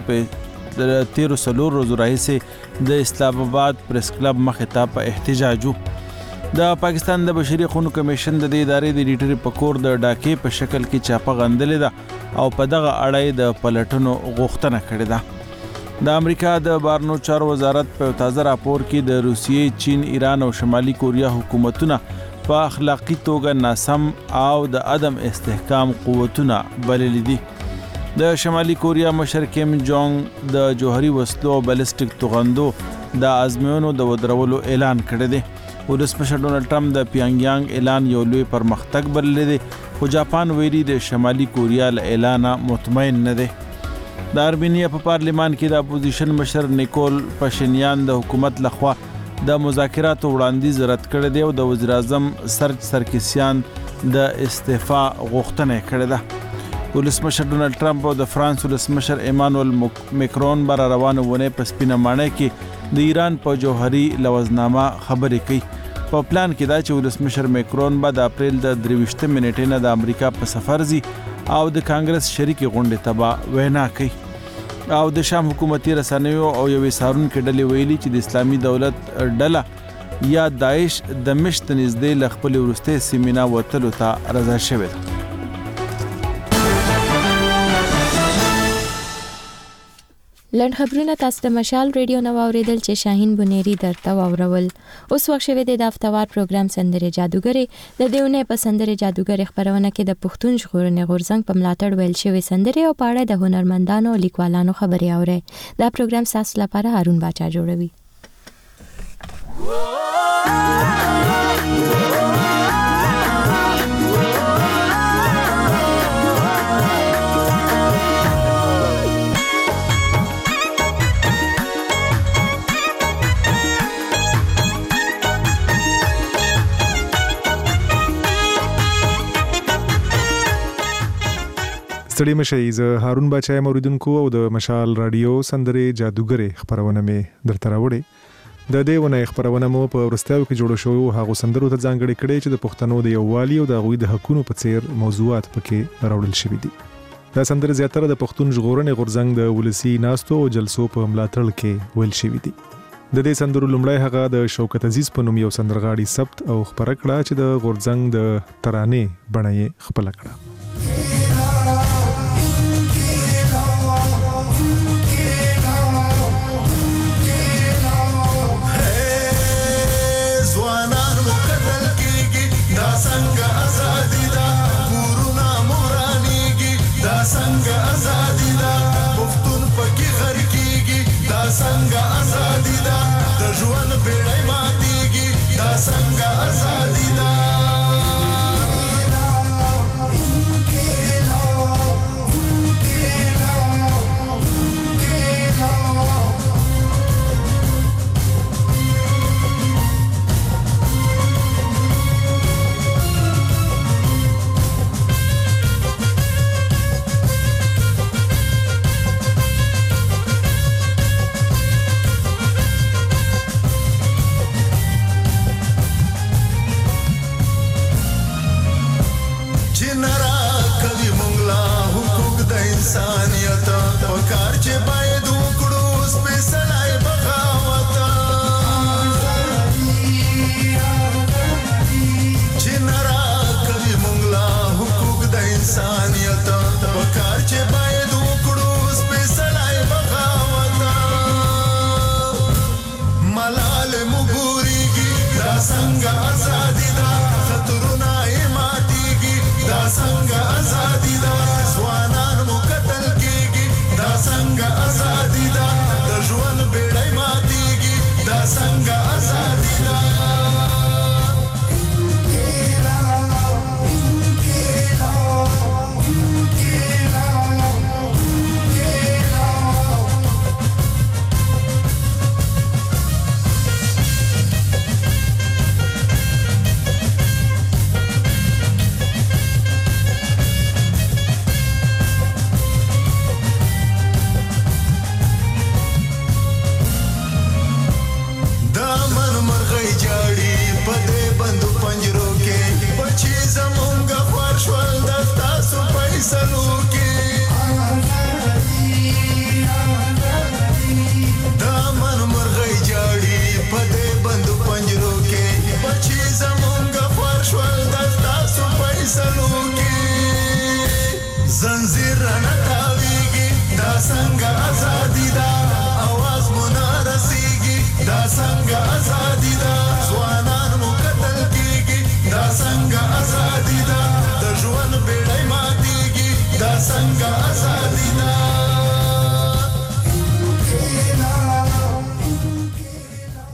ورځې راهیسې د اسلام آباد پریس کلب مخې ته په احتجاجو. د پاکستان د بشري حقوقو کمیشن د ادارې د ډیټر پکور د ډاکې په شکل کې چاپه غندلې ده او په دغه اړه د پلټنو غوښتنه کړې ده. د امریکا د بارنو چارو وزارت په تازه راپور کې د روسیې، چین، ایران او شمالي کوریا حکومتونه په اخلاقی توګه ناسم او د عدم استحکام قوتونه بللي دي. د شمالي کوریا مشر کیم جونګ د جوهري وسلو او بالستیک توغندو د ازموینو د ودرولو اعلان کړی دی. ولسمشر ډونالد ټرمپ د پیانګیانګ اعلان یو لوی پرمختګ بللی دی خو جاپان ویلي د شمالي کوریا له اعلان مطمئن نه دی. د ارمینیا په پارلیمان کې د اپوزیشن مشر نیکول پاشینیان د حکومت لخوا د مذاکراتو وړاندیز رد کړی دی او د وزیر اعظم سرج سرکسیان د استعفا غوښتنه کړې ده. ولسمشر ډونالد ټرمپ او د فرانس ولسمشر ایمانوئل میکرون بر روانه ونه په سپینه ماڼۍ کې د ایران په جوهري لوزنامه خبرې کوي. په پلان کې دا چې ولسمشر میکرون به د اپریل د 23 نیټې نه د امریکا په سفر ځي او د کانګرس شریکي غونډې ته به وینا کوي. او د شام حکومتي رسنیو او یوې سارونکې ډلې ویلي چې د اسلامي دولت ډله یا داعش د مشت نږدې له خپلې وروستۍ سیمې نه وتلو ته رضا شوې ده. لنډ خبرونه تاسو د مشال ریډیو نو اوریدل چې شاهین بنيري درته واورول. اوس وخت شوه د هفتوار پروګرام سندره جادوګری. د دیونه په سندره جادوګری خبرونه کې د پښتون ژغورنې غورځنګ په ملاتړ ویل شوی سندره او پاړه د هنرمندانو او لیکوالانو خبري اوري. دا پروګرام تاسو لپاره هارون باچا جوړوي. ستړي مشه زه هارون باچا موریدونکو او د مشال رادیو سندره جادوګری خبرونه مې درته راوړې. د دې ونه خبرونه مو په ورستاو کې جوړ شو هغه سندرو ته ځانګړي کړي چې د پښتنو د یووالي او د غوي د حقوقو په څیر موضوعات پکې راوړل شوي دي. دا سندره زیاتره د پښتون ژغورنې غورځنګ د ولسی ناستو او جلسو په ملاتړ کې ویل شوي دي. د دې سندرو لومړی هغه د شوکت عزیز په نوم یو سندرغاړي ثبت او خبره کړه چې د غورځنګ د ترانې بڼه خپل کړه. Chinara kadi mongla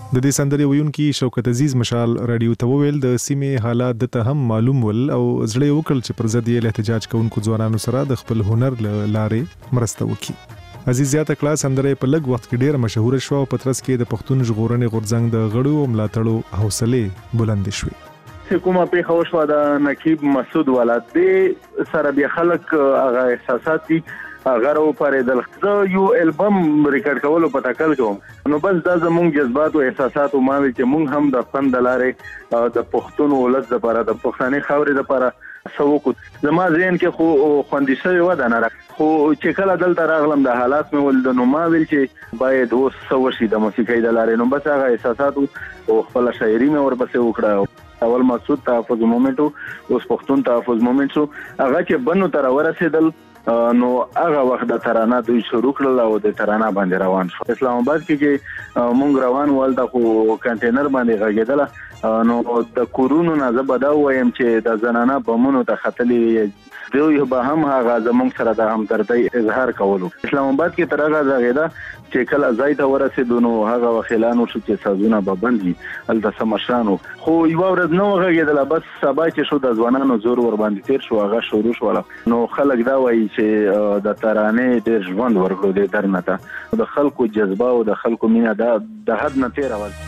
د دې سندرې ویونکي شوکت عزیز مشال رادیو ته وویل د سیمې حالات د ته هم معلوم ول او زړه وکړ چې پر ضد یې احتجاج کوونکو ځوانانو سره د خپل هنر لارې مرسته وکړي. عزیز زیاته کړه سندره په لږ وخت کې ډیره مشهوره شوه او په ترڅ کې د پښتون ژغورنې غورځنګ د غړو او ملاتړو حوصله بلند شوې. کومه پیښه وشوه د نقیب مسعود والا د سره بیا خلک هغه احساسات دي غرو پرې د یو البم ریکارډ کولو په تکل کوم نو بس دا زموږ جذبات او احساسات او ماوي چې موږ هم د فن د لارې د پښتون ولادت لپاره د پښتني خاورې لپاره سوکو زما ذهن کې خو خوندیشه و د نه خو چې کله دلته راغلم د حالات مې ول د نو ما ویل چې باید اوس سوشي د موسیقۍ د لارې نو بس هغه احساسات او خپل شاعري مې ورپسې وکړه. اول مقصود تحفظ مومنټ اوس پښتون تحفظ مومنټ شو هغه چې بنو تر ورسېدل نو هغه وخت د ترانه دوی شروع کړل او د ترانه باندې روان شو. اسلام آباد کې چې مونږ روان ول د کنټینر باندې غږیدل نو د کورونو نه زبدا وایم چې د زنانه بمونو ته خطلې دوی به هم هغه زموږ سره د همدردی اظهار کولو. اسلام آباد کې تر هغه ځایدا چې کله ځای ته ورسېدو نو هغه وخلانو شو چې سازونه به بندي الته سمشانو خو یو ورځ نو غږیدل بس سبا چې شو د ځوانانو زور ور باندې تیر شو هغه شروع شو نو خلک دا وایي چې د ترانه ډېر ژوند ورکړو د درنته د خلکو جذبه او د خلکو مینه د حد نه تیر اول.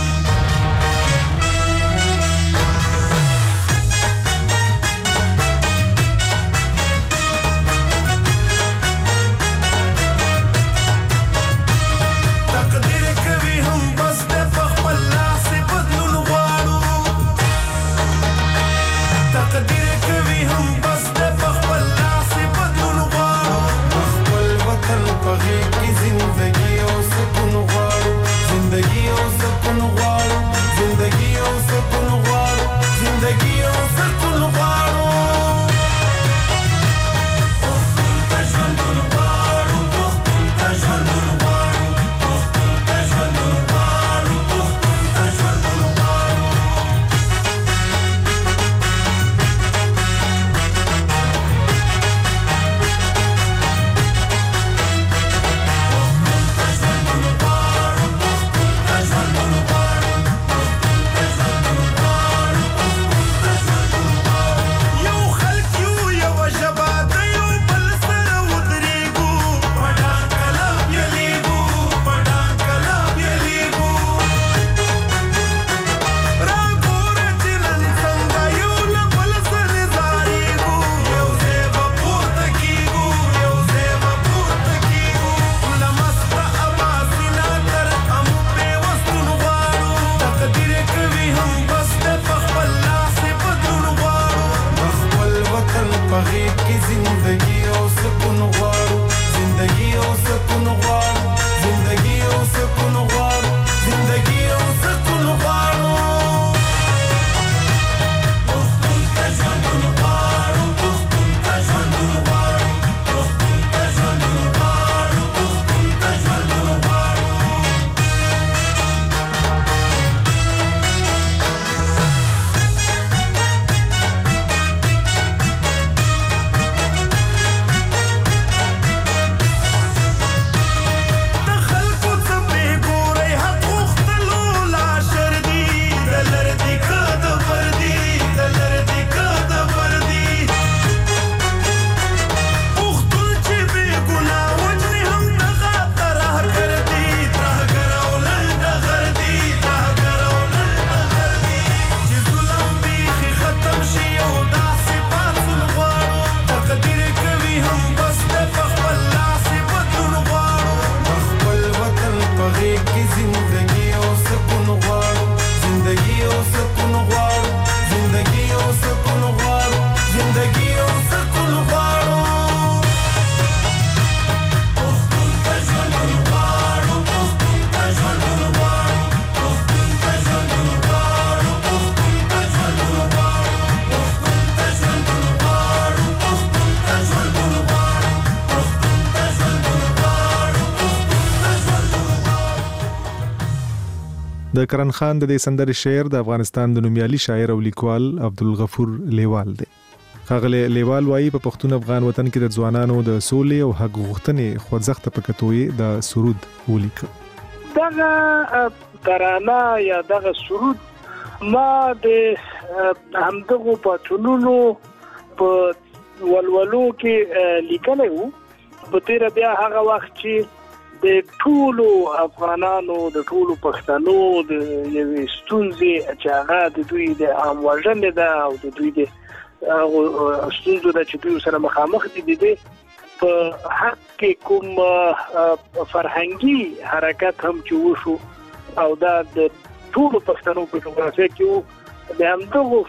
د کرن خان د دې سندرې شعر د افغانستان د نومیالي شاعر او لیکوال عبدالغفور لیوال دی. ښاغلی لیوال وایي په پښتون افغان وطن کې د ځوانانو د سولې او حق غوښتنې خوځښت په کتوې د سرود ولیکه. دغه ترانه یا دغه سرود ما د همدغه پاتونونو په ولولو کې لیکلی وو په تیر بیا هغه وخت چې د ټولو افغانانو د ټولو پښتنو د یوې ستونزې چې هغه د دوی د عام وژنې ده او د دوی د ستونزو ده چې دوی سره مخامخ دي په حق کې کوم فرهنګي حرکت هم چې وشو او دا د ټولو پښتنو په جغرافیه کې د همدغو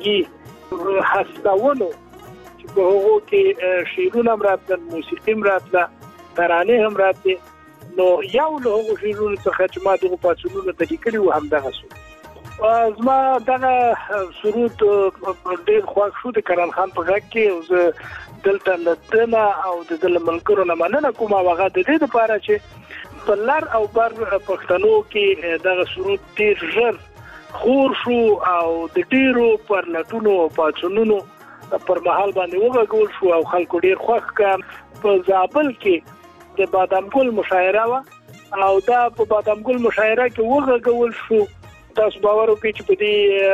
فرهنګي هستونو چې په هغو کې شعرونه هم راتلل، موسیقي هم راتله، ترانې هم راتلې. نو یو له هغو شعرونو څخه چې ما دغو پاڅونونو ته لیکلي وو همدغه سو. زما دغه سرود ډېر خوښ شو د کرن خان په غږ کې. او زه دلته له ده نه او د ده له ملګرو نه مننه کوم او هغه د دې دپاره چې په لر او بر پښتنو کې دغه سرود ډېر ژر خور شو او د ډېرو پرلټونو او پاڅونونو پر مهال باندې وغږول شو او خلکو ډېر خوښ کړ. په زابل کې د بادام ګل مشاعره وه او دا په بادام ګل مشاعره کې وغږول شو. تاسو باور وکړئ چې په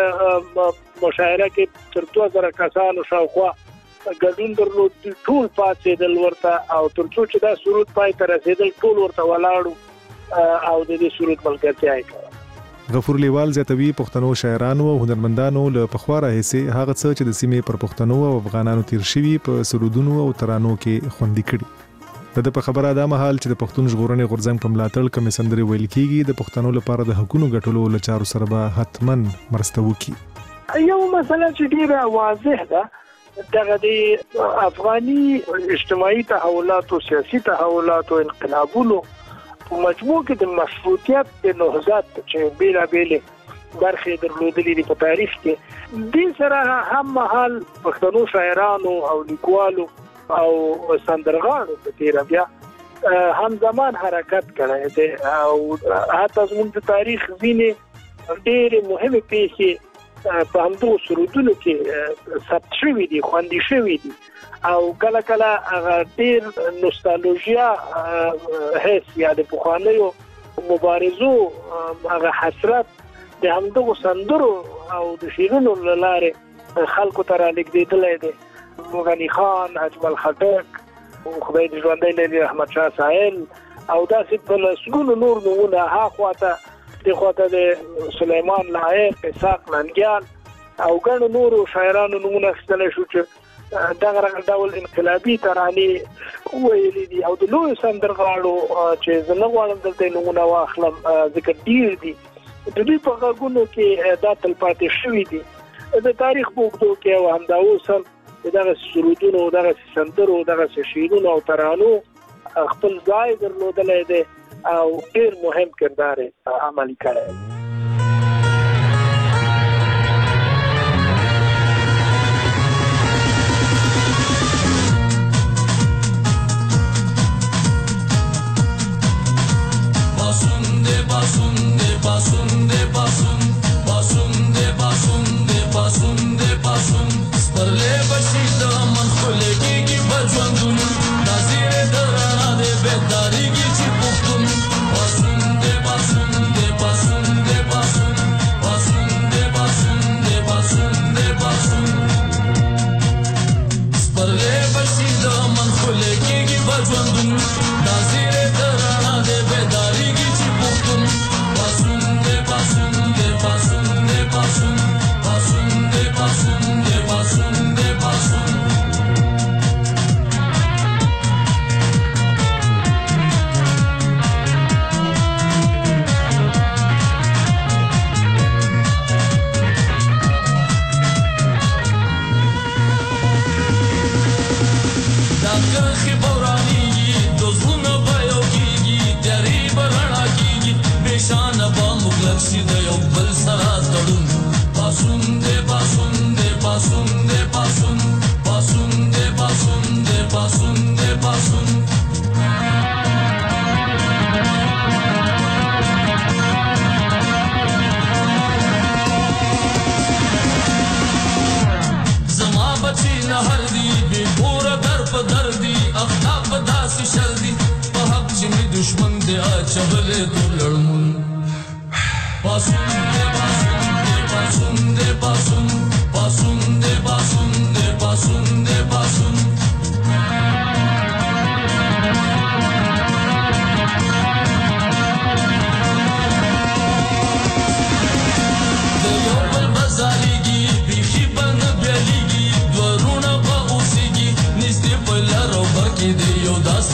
دې مشاعره کې تر 2000 کسانو شاوخوا ګډون درلود. ټول پاتېدل ورته او تر څو چې دا سرود پای ته رسېدل ټول ورته ولاړو او د دې سرود ملګرتیا یې کوله. غفور لیوال زیاتوي پښتنو شاعرانو او هنرمندانو له پخوا راهیسې هغه څه چې د سیمې پر پښتنو او افغانانو تیر شوي په سرودونو او ترانو کې خوندي کړي. د په خبره دا مهال چې د پښتون ژغورنې غورځنګ په ملاتړ کومې سندرې ویل کېږي د پښتنو لپاره د حقونو ګټلو له چارو سره به حتماً مرسته وکړي. یو مسله چې ډېره واضح ده دغه د افغاني اجتماعي تحولاتو، سیاسي تحولاتو، انقلابونو په مجموع کې د مشروطیت د نهضت چې بیلابېلې برخې درلودلې دي په تاریخ کې، دې سره هم مهال پښتنو شاعرانو او لیکوالو او سندرغاړو په تیره بیا همزمان حرکت کړی دی او حتی زموږ د تاریخ ځینې ډېرې مهمې پیښې په همدغو سرودونو کې ثبت شوي دي، خوندي شوي دي او کله کله هغه ډېر نوستالژیا حس یا د پخوانیو مبارزو هغه حسرت د همدغو سندرو او د شعرونو له لارې خلکو ته رالېږدېدلی دی. غني خان، اجمل خټک، خدای دې ژوندی لري، احمد شاه ساحل او داسې په لسګونو نور نومونه هاخواته دې خواته د سلیمان لایق، اسحاق ننګیال او ګڼو نورو شاعرانو نومونه اخیستلی شو چې دغه ډول انقلابي ترانې وویلې دي او د لویو سندرغاړو چې زه نه غواړم دلته یې نومونه واخلم ځکه ډېر دي، د دوی په غږونو کې دا تلپاتې شوي دي. د تاریخ په اوږدو کې او همدا اوس هم دغه سرودونو، دغه سندرو، دغه شعرونو او ترانو خپل ځای درلودلی دی او ډېر مهم کردار یې عملي کړی دی. ژوندون دا زیره درانه د بیداریږي چې پښتون پاسون دې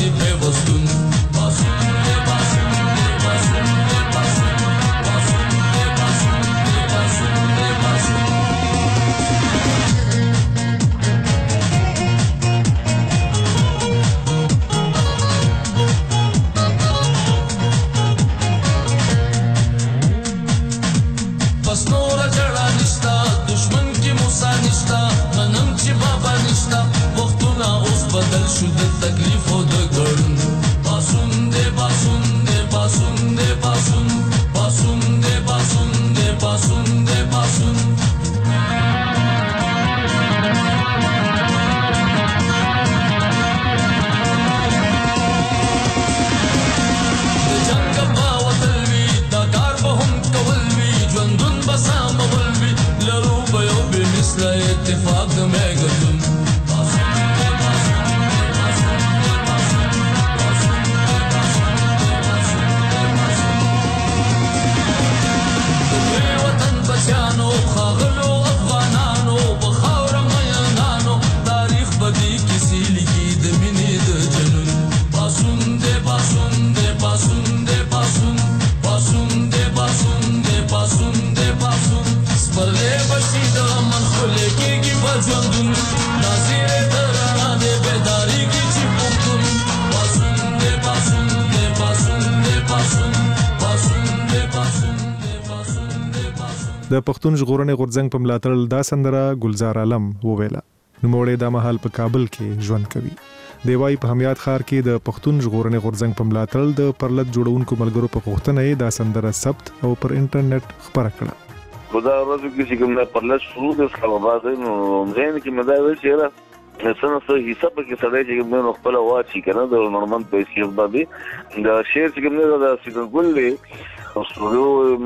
د پښتون ژغورنې غورځنګ په ملاتړ دا سندره ګلزار عالم وویله. نوموړی د مهال په کابل کې ژوند کوي. دی وايي په همیات ښار کې د پښتون ژغورنې غورځنګ په ملاتړ د پرلط جوړونکو ملګرو په غوښتنه یې دا سندره ثبت او پر انټرنیټ خپره کړه. په دا ورځ کې چې کوم پرلط شروع د اسلامآباد نو زین کې مدا ویل چې څنګه څه حساب کې سړی چې موږ خپل واچي کنه د نورمال پیسې باندې دا شیر چې موږ د سیدګل له اوسلو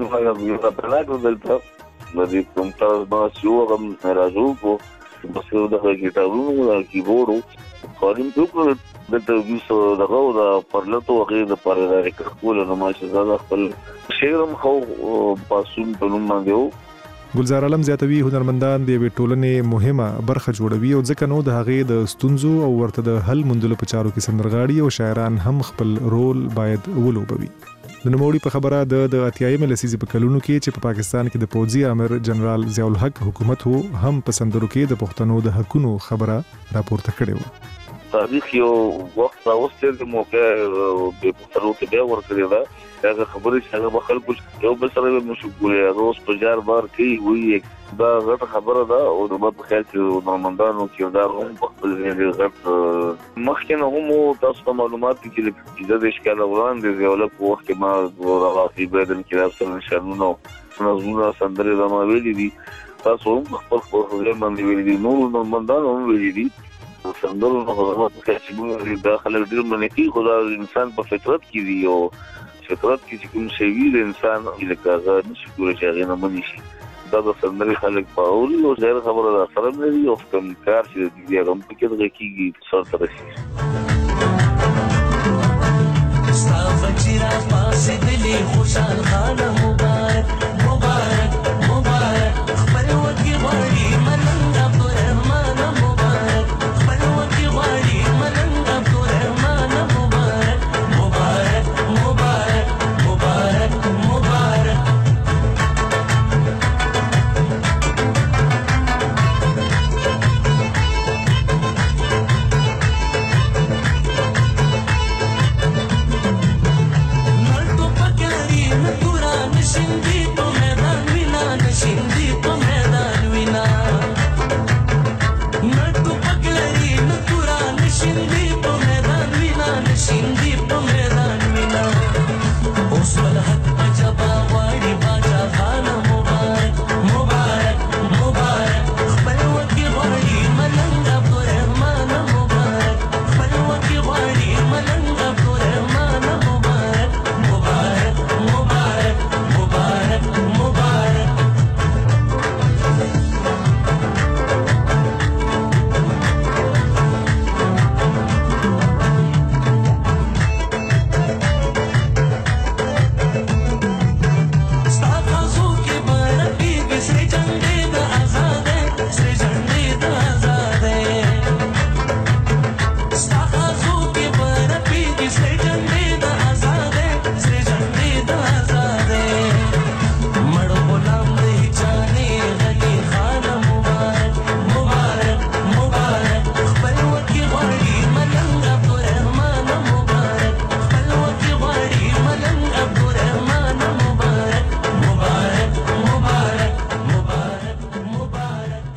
موږ په پلاټو دلته د دې کوم تاسو باندې یو غم راځو کو بس د ګیټارونو او کیبورډ خالم ټکو د توګیسو دغه د پرلطو غیر د پرې کول نو ماشه زړه خپل شیرم خو پاسون په نوم باندې. ګلزار عالم زیاتوي هنرمندان د ټولنې مهمه برخه جوړوي او ځکه نو د هغې د ستونزو او ورته د حل موندلو په چارو کې سندرغاړي او شاعران هم خپل رول باید ولوبوي. د نوموړي په خبره د اتیایمې لسیزې په کلونو کې چې په پاکستان کې د پوځي امر جنرال ضیاء الحق حکومت وو هم په سندرو کې د پښتنو د حقونو خبره راپورته کړې وه. تاریخ یو وخت راوستل د موقع د پښتنو کې بیا ورکړی دا هغه خبرې چې هغه خلکو یو بل سره مشغوله روز په جار بار کې وی دا غټ خبره ده او د په خیال کې نورمندانو کې دا هم په خپل ځای غټ مخکنه هم تاسو معلومات کې د اشکال وړاندې دی ولکه په وخت کې ما راغلی بدل کې اصل نشانونو نظمونه سندرې د ما ویلي دي تاسو هم خپل ځای باندې ویلي دي نور نورمندانو هم ویلي دي سندرو نو هغه چې موږ داخله ډیر منې خدا انسان په فطرت کې دی او فطرت کې کوم شی وی د انسان لکه نشي کولای چې هغه نه مني شي دا د سندري خلک په اوري او ځای خبره ده سره مې یو کوم کار چې دی هغه په کې د کیږي څو تر شي ستافچرا پاسې دلی خوشحال خان مبارک مبارک مبارک خپل وکی غوړي ملنګ عبدالرحمن مبارک خپل وکی غوړي ملنګ عبدالرحمن مبارک مبارک مبارک مبارک مبارک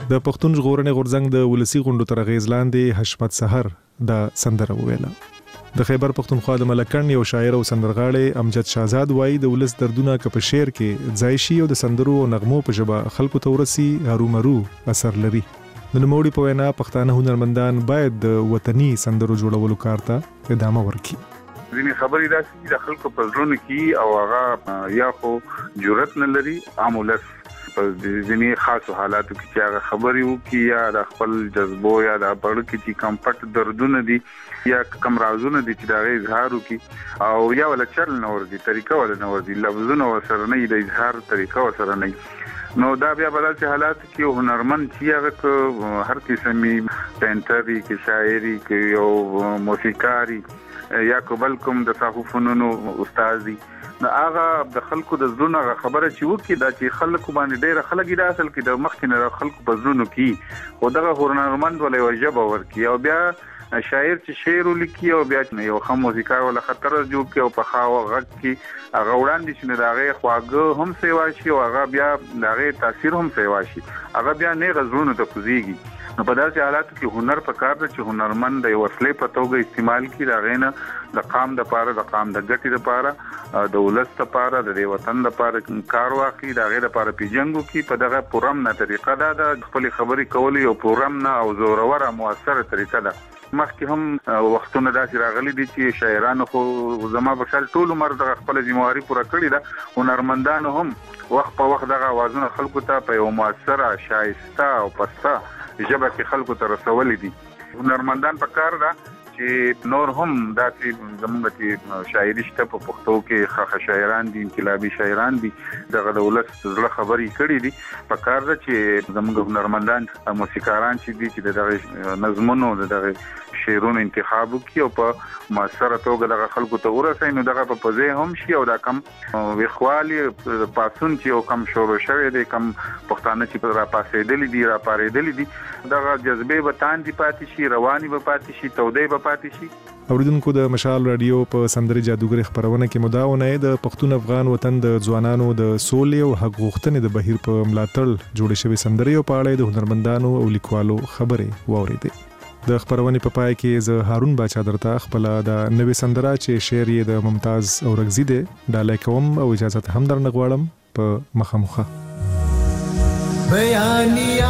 د پښتون ژغورنې غورځنګ د ولسی غونډو تر اغیز لاندې حشمت سحر دا سندره ویله. د خیبر پښتونخوا د ملکن یو شاعر او سندرغاړی امجد شاهزاد وایي د ولس دردونه که په شعر کې ځای شي او د سندرو او نغمو په ژبه خلکو ته ورسي هرومرو اثر لري. د نوموړي په وینا پښتانه هنرمندان باید د وطني سندرو جوړولو کار ته ادامه ورکړي. ځینې خبرې داسې د خلکو په زړونو کې او هغه یا خو جرأت نه لري عام ولس په ځینې خاصو حالاتو کې چې هغه خبرې وکړي یا د خپل جذبو یا د پړ کې چې کم پټ دردونه دي یا کم رازونه دي چې دا غي اظهار وکړي او یا ولا چل نه ورځي طریقه ولا نه ورځي لفظونه وسره نه د اظهار طریقه وسره نه نو دا بیا بدل چې حالات کې هنرمند چې هغه هر قسمي پینټري کې شاعري کې یو موسیقاري یا کوم د صحافونو استاد دي نو هغه د خلکو د زړونو خبره چې وکړي دا چې خلکو باندې ډېر خلک دا اصل کې د مخکینه خلکو په زړونو کې خو دغه هنرمند ولې وجب ورکی او بیا شاعر چې شعر ولیکي او بیا یو خام موسیقار ولا خطر جوړ کې او په خاو غږ کې هغه وړاندې چې دغه خواږه هم سیوا شي او هغه بیا دغه تاثیر هم سیوا شي هغه بیا نه غزرونه ته کوزيږي. نو په داسې حالاتو کې هنر په کار دی چې هنرمند د وسلې په توګه استعمال کړي دا غینه د قام د پاره د قام د ګټې لپاره د ولست لپاره د وطن لپاره کار واخلي دا غیر لپاره پیجنګو کې په دغه پرم نه طریقه دا د خپل خبرې کول یو پرم نه او زورور موثر طریقه ده. مخکې هم وختونه داسې راغلي دي چې شاعرانو خو زما بشر ټول عمر د خپل ذمہواری پوره کړې ده هنرمندانو هم وخت په وخت دغه आवाजونه خلکو ته په یو موثره شایسته او پسته ژبه کې خلکو ته رسولې دي. هنرمندان په کار ده چې نور هم داسې زموږ چې شاعري شته په پښتو کې خاصه شاعران دي انقلابي شاعران دي دغه د ولس زړه خبرې کړې دي په کار ده چې زموږ هنرمندان موسیقاران چې دي چې دغه نظمونو دغه شعرونو انتخاب وکړي او په موثره توګه دغه خلکو ته ورسوي نو دغه په پځې هم شي او دا کم ویخوالي پاسون چې او کم شروع شوی دی کم پښتانه چې را پاسېدلې دي را پارېدلې دي دغه جذبه به تاندې پاتې شي رواني به پاتې شي تودې به پاتې شي. اوریدونکو د مشال رادیو په سندري جادوګر خبرونه کې مداونه د پښتون افغان وطن د ځوانانو د سولې او حق غوښتنې د بهیر په ملاتړ جوړې شوی سندري او په اړه د هنرمندانو او لیکوالو خبرې واوریدې. د خبرونې په پای کې زه هارون باچا درته خپل د نوې سندره چې شعر یې د ممتاز اورغزي دی ډالۍ کوم او اجازه هم درنه غواړم په مخامخه. بیانیا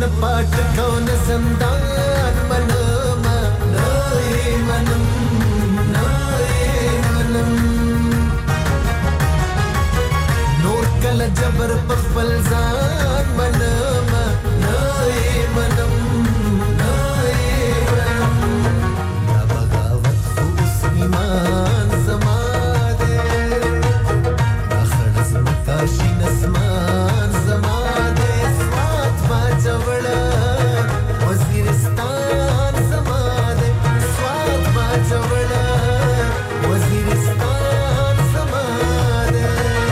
پاٹ کون زندان منم نای منم نور کل جبر پخپل ځان منم نای منم دا بغاوت خو اوس ایمان زما دی دا خړز مکاشي نسمان زما دی سوات ما چوړه وزیرستان زما دی سوات ما چوړه وزیرستان زما دی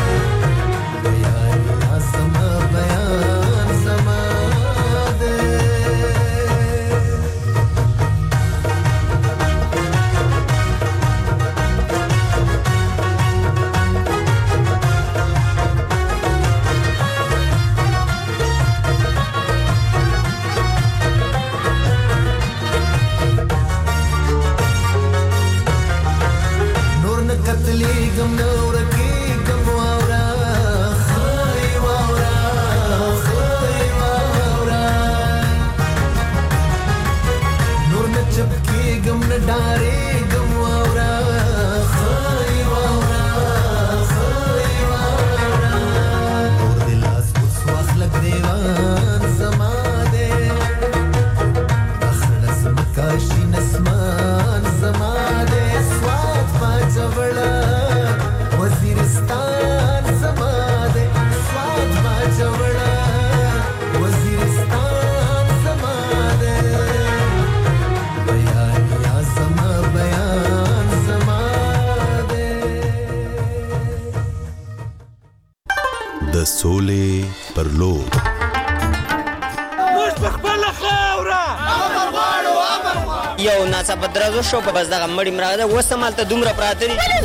بیان زما بیان زما دی نور نه قتلېږم نه ورکېږم واوره خای واوره خای واوره نور نه چپ کېږم نه ډارېږم واوره خای واوره خای واوره نور د لاس اوس واخلک دیوان زما دی دا خړه ځمکه شین اسمان زما دی سوات ما چوړه وزیرستان زما دی سوات ما چوړه وزیرستان زما دی بیان یا زما بیان زما دی د سولې پر لور موږ په خپله خاوره یو ناڅاپه درزو شو په بس دغه مړی مراغه اوس هم هلته دومره پراته دي هره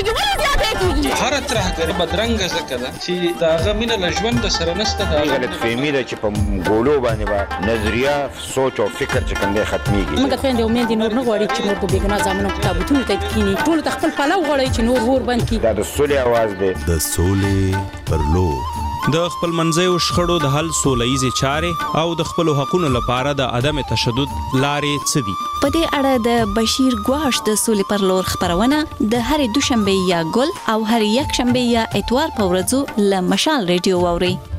ترهګري بدرنګه ځکه ده چې د هغه مینه له ژونده سره نشته د غلطفهمي ده چې په ګولو باندې به نظریه سوچ او فکر چې کوم دی ختمیږي موږ خویندې او میندې نور نه غواړي چې نور په بېګناه زامنو په تابوتونو ته کښېني ټولو ته خپل پلو غواړي چې نور اور بند کړي دا د سولې اواز دی د سولې پر لور د خپل منځیو شخړو د حل سولهییزې چارې او د خپلو حقونو لپاره د عدم تشدد لارې څه دي؟ په دې اړه د بشیر ګواش د سولې پر لور خپرونه د هرې دوشنبه یا ګل او هرې یکشنبه یا اتوار په ورځو له مشال ریډیو واورئ.